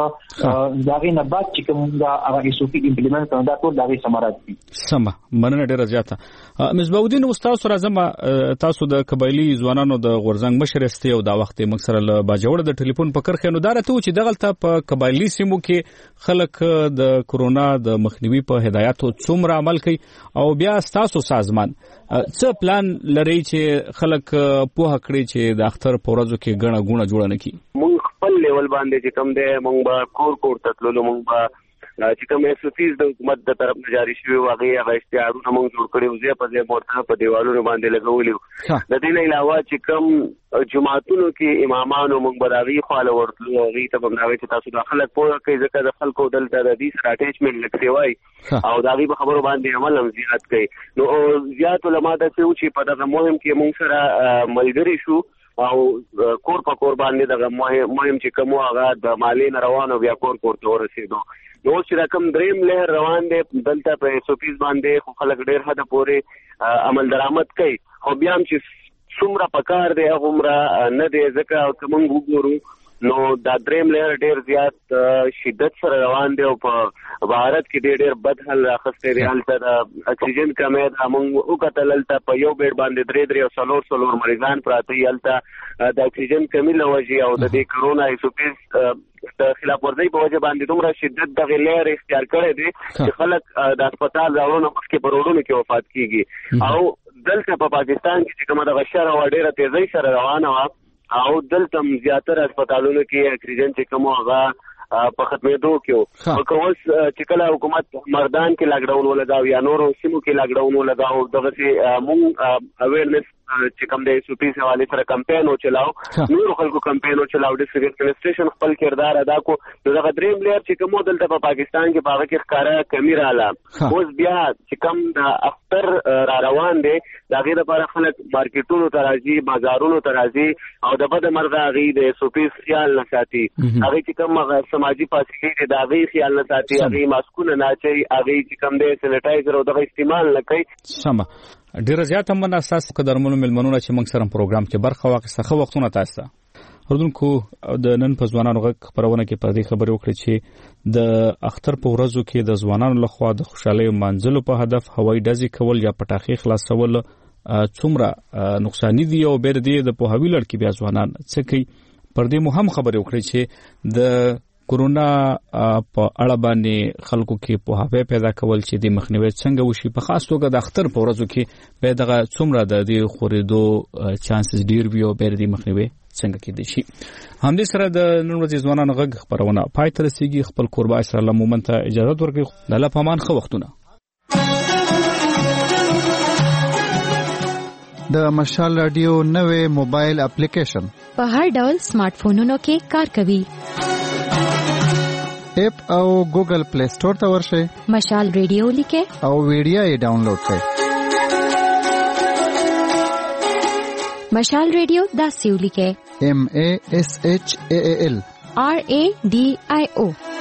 دا غي نه بعد چې کوم دا هغه ایس او پی امپلیمنٹ کړه دا ټول دا غي سمارات دي. سم مننه ډیره زیاته مصباح الدین استاد سره زما تاسو د قبایلی ځوانانو د غورزنګ مشر استي او دا وخت موږ سره ل باجوړ د ټلیفون په کرخه نو دارته چې دغلت په قبایلی سیمو کې خلک د کورونا د مخنیوي په هدایاتو څومره عمل کوي او بیا تاسو سازمان څه پلان لري چې خلک په کړی چې د اختر په ورځو کې غڼه غونه جوړ نه کی مونږ خپل لیول باندې چې کم دی مونږ به کور کور تطلو مونږ به چې کوم ایسوسیز د حکومت د طرف نه جاری شوی واغې هغه اشتهارونه مونږ جوړ کړو ځکه په دې مرته په دیوالونو باندې لګولې د دې نه علاوه چې کوم جماعتونو کې امامانو مونږ بداوی خاله ورتلو هغه ته بمناوي چې تاسو داخله پوهه کوي ځکه د خلکو دلته د دې سره اټیچمنت لکه وای او دا غي په خبرو باندې عمل هم زیات کوي نو زیات علماء د چې په دغه مهم کې مونږ سره ملګری شو او کور په کور باندې دغه مهم چې کوم هغه د مالی نه روانو بیا کور کور ته ورسېدو نو چې رقم دریم لهر روان دي دلته په سوپیز باندې خو خلک ډېر حد پورې عمل درآمد کوي خو بیا هم چې څومره پکار دی هغه نه دی ځکه کوم وګورو نو دا دریم لهر ډېر زیات شدت سره روان دی او په بھارت کې ډېر ډېر بد حل راخسته دی هلته د اکسیجن کمی ده موږ وکتل هلته په یو بیډ باندې درې درې او څلور څلور مریضان پراته هلته د اکسیجن کمی لوجي او د دې کرونا ایسوپیز د خلاف ورزي په وجه باندې دومره شدت د غلیر اختیار کړی دی چې خلک د هسپتال راوړنه مخکې په روډونو کې وفات کیږي او دلته په پاکستان کې چې کومه د غشر او ډیره تیزی سره روانه وه او دلته زیاتره هسپتالونو کې اکسیجن چې کوم هغه په ختمېدو کې او که اوس چې کله حکومت مردان کې لاکډاون ولګاو یا نورو سیمو کې لاکډاون ولګاو دغسې مونږ اویرنس چې کوم د سوپی حواله سره کمپاین او چلاو نور خلکو کمپاین او چلاو د ډیسټریکټ اډمنسټریشن خپل کردار ادا کو دغه دریم لیر چې کوم دلته په پاکستان کې باغ کې ښکارا کمی رااله اوس بیا چې کوم د اختر را روان دي دغه لپاره خلک مارکیټونو ته راځي بازارونو ته راځي او د بد مرغه غي د سوپی خیال نه ساتي هغه چې کوم سماجی فاصله د هغه خیال نه ساتي هغه ماسکونه نه چي هغه چې کوم د سینیټایزر او دغه استعمال نه کوي سم ډیر زیات هم اساس قدرمنو ملمنونه چې موږ سره پروګرام کې برخه واخیسته خو وختونه تاسو اردوونکو د نن په ځوانانو غږ خبرونه کې پر دې خبرې وکړې چې د اختر په ورځو کې د ځوانانو لخوا د خوشحالۍ منځلو په هدف هوایي ډزې کول یا پټاخې خلاصول څومره نقصان دي او بیر دي د پوهاوی لړ کې بیا ځوانان څه کوي. پر دې مهم خبرې وکړې چې د کورونا په اړه باندې خلکو کې پوهاوی پیدا کول چې د مخنیوي څنګه وشي، په خاص توګه د اختر په ورځو کې به دغه څومره د دې خورېدو چانسز ډیر وي او به د مخنیوي څنګه کېدای شي. همدې سره د نن ورځې ځوانانو غږ خبرونه پای ته رسیږي. خپل کوربه اسرار الله مومن ته اجازه ورکړئ. د الله په امان ښه وختونه. د مشال رادیو نوې موبایل اپلیکیشن په هر ډول سمارټ فونونو کې کار کوي. اپ او ګوګل پلی سٹور ته ورشئ، مشال ریډیو لیکئ او ویډیو یې ډاونلوډ کړئ. مشال ریډیو داسې ولیکئ: M A S H A A L R A D I O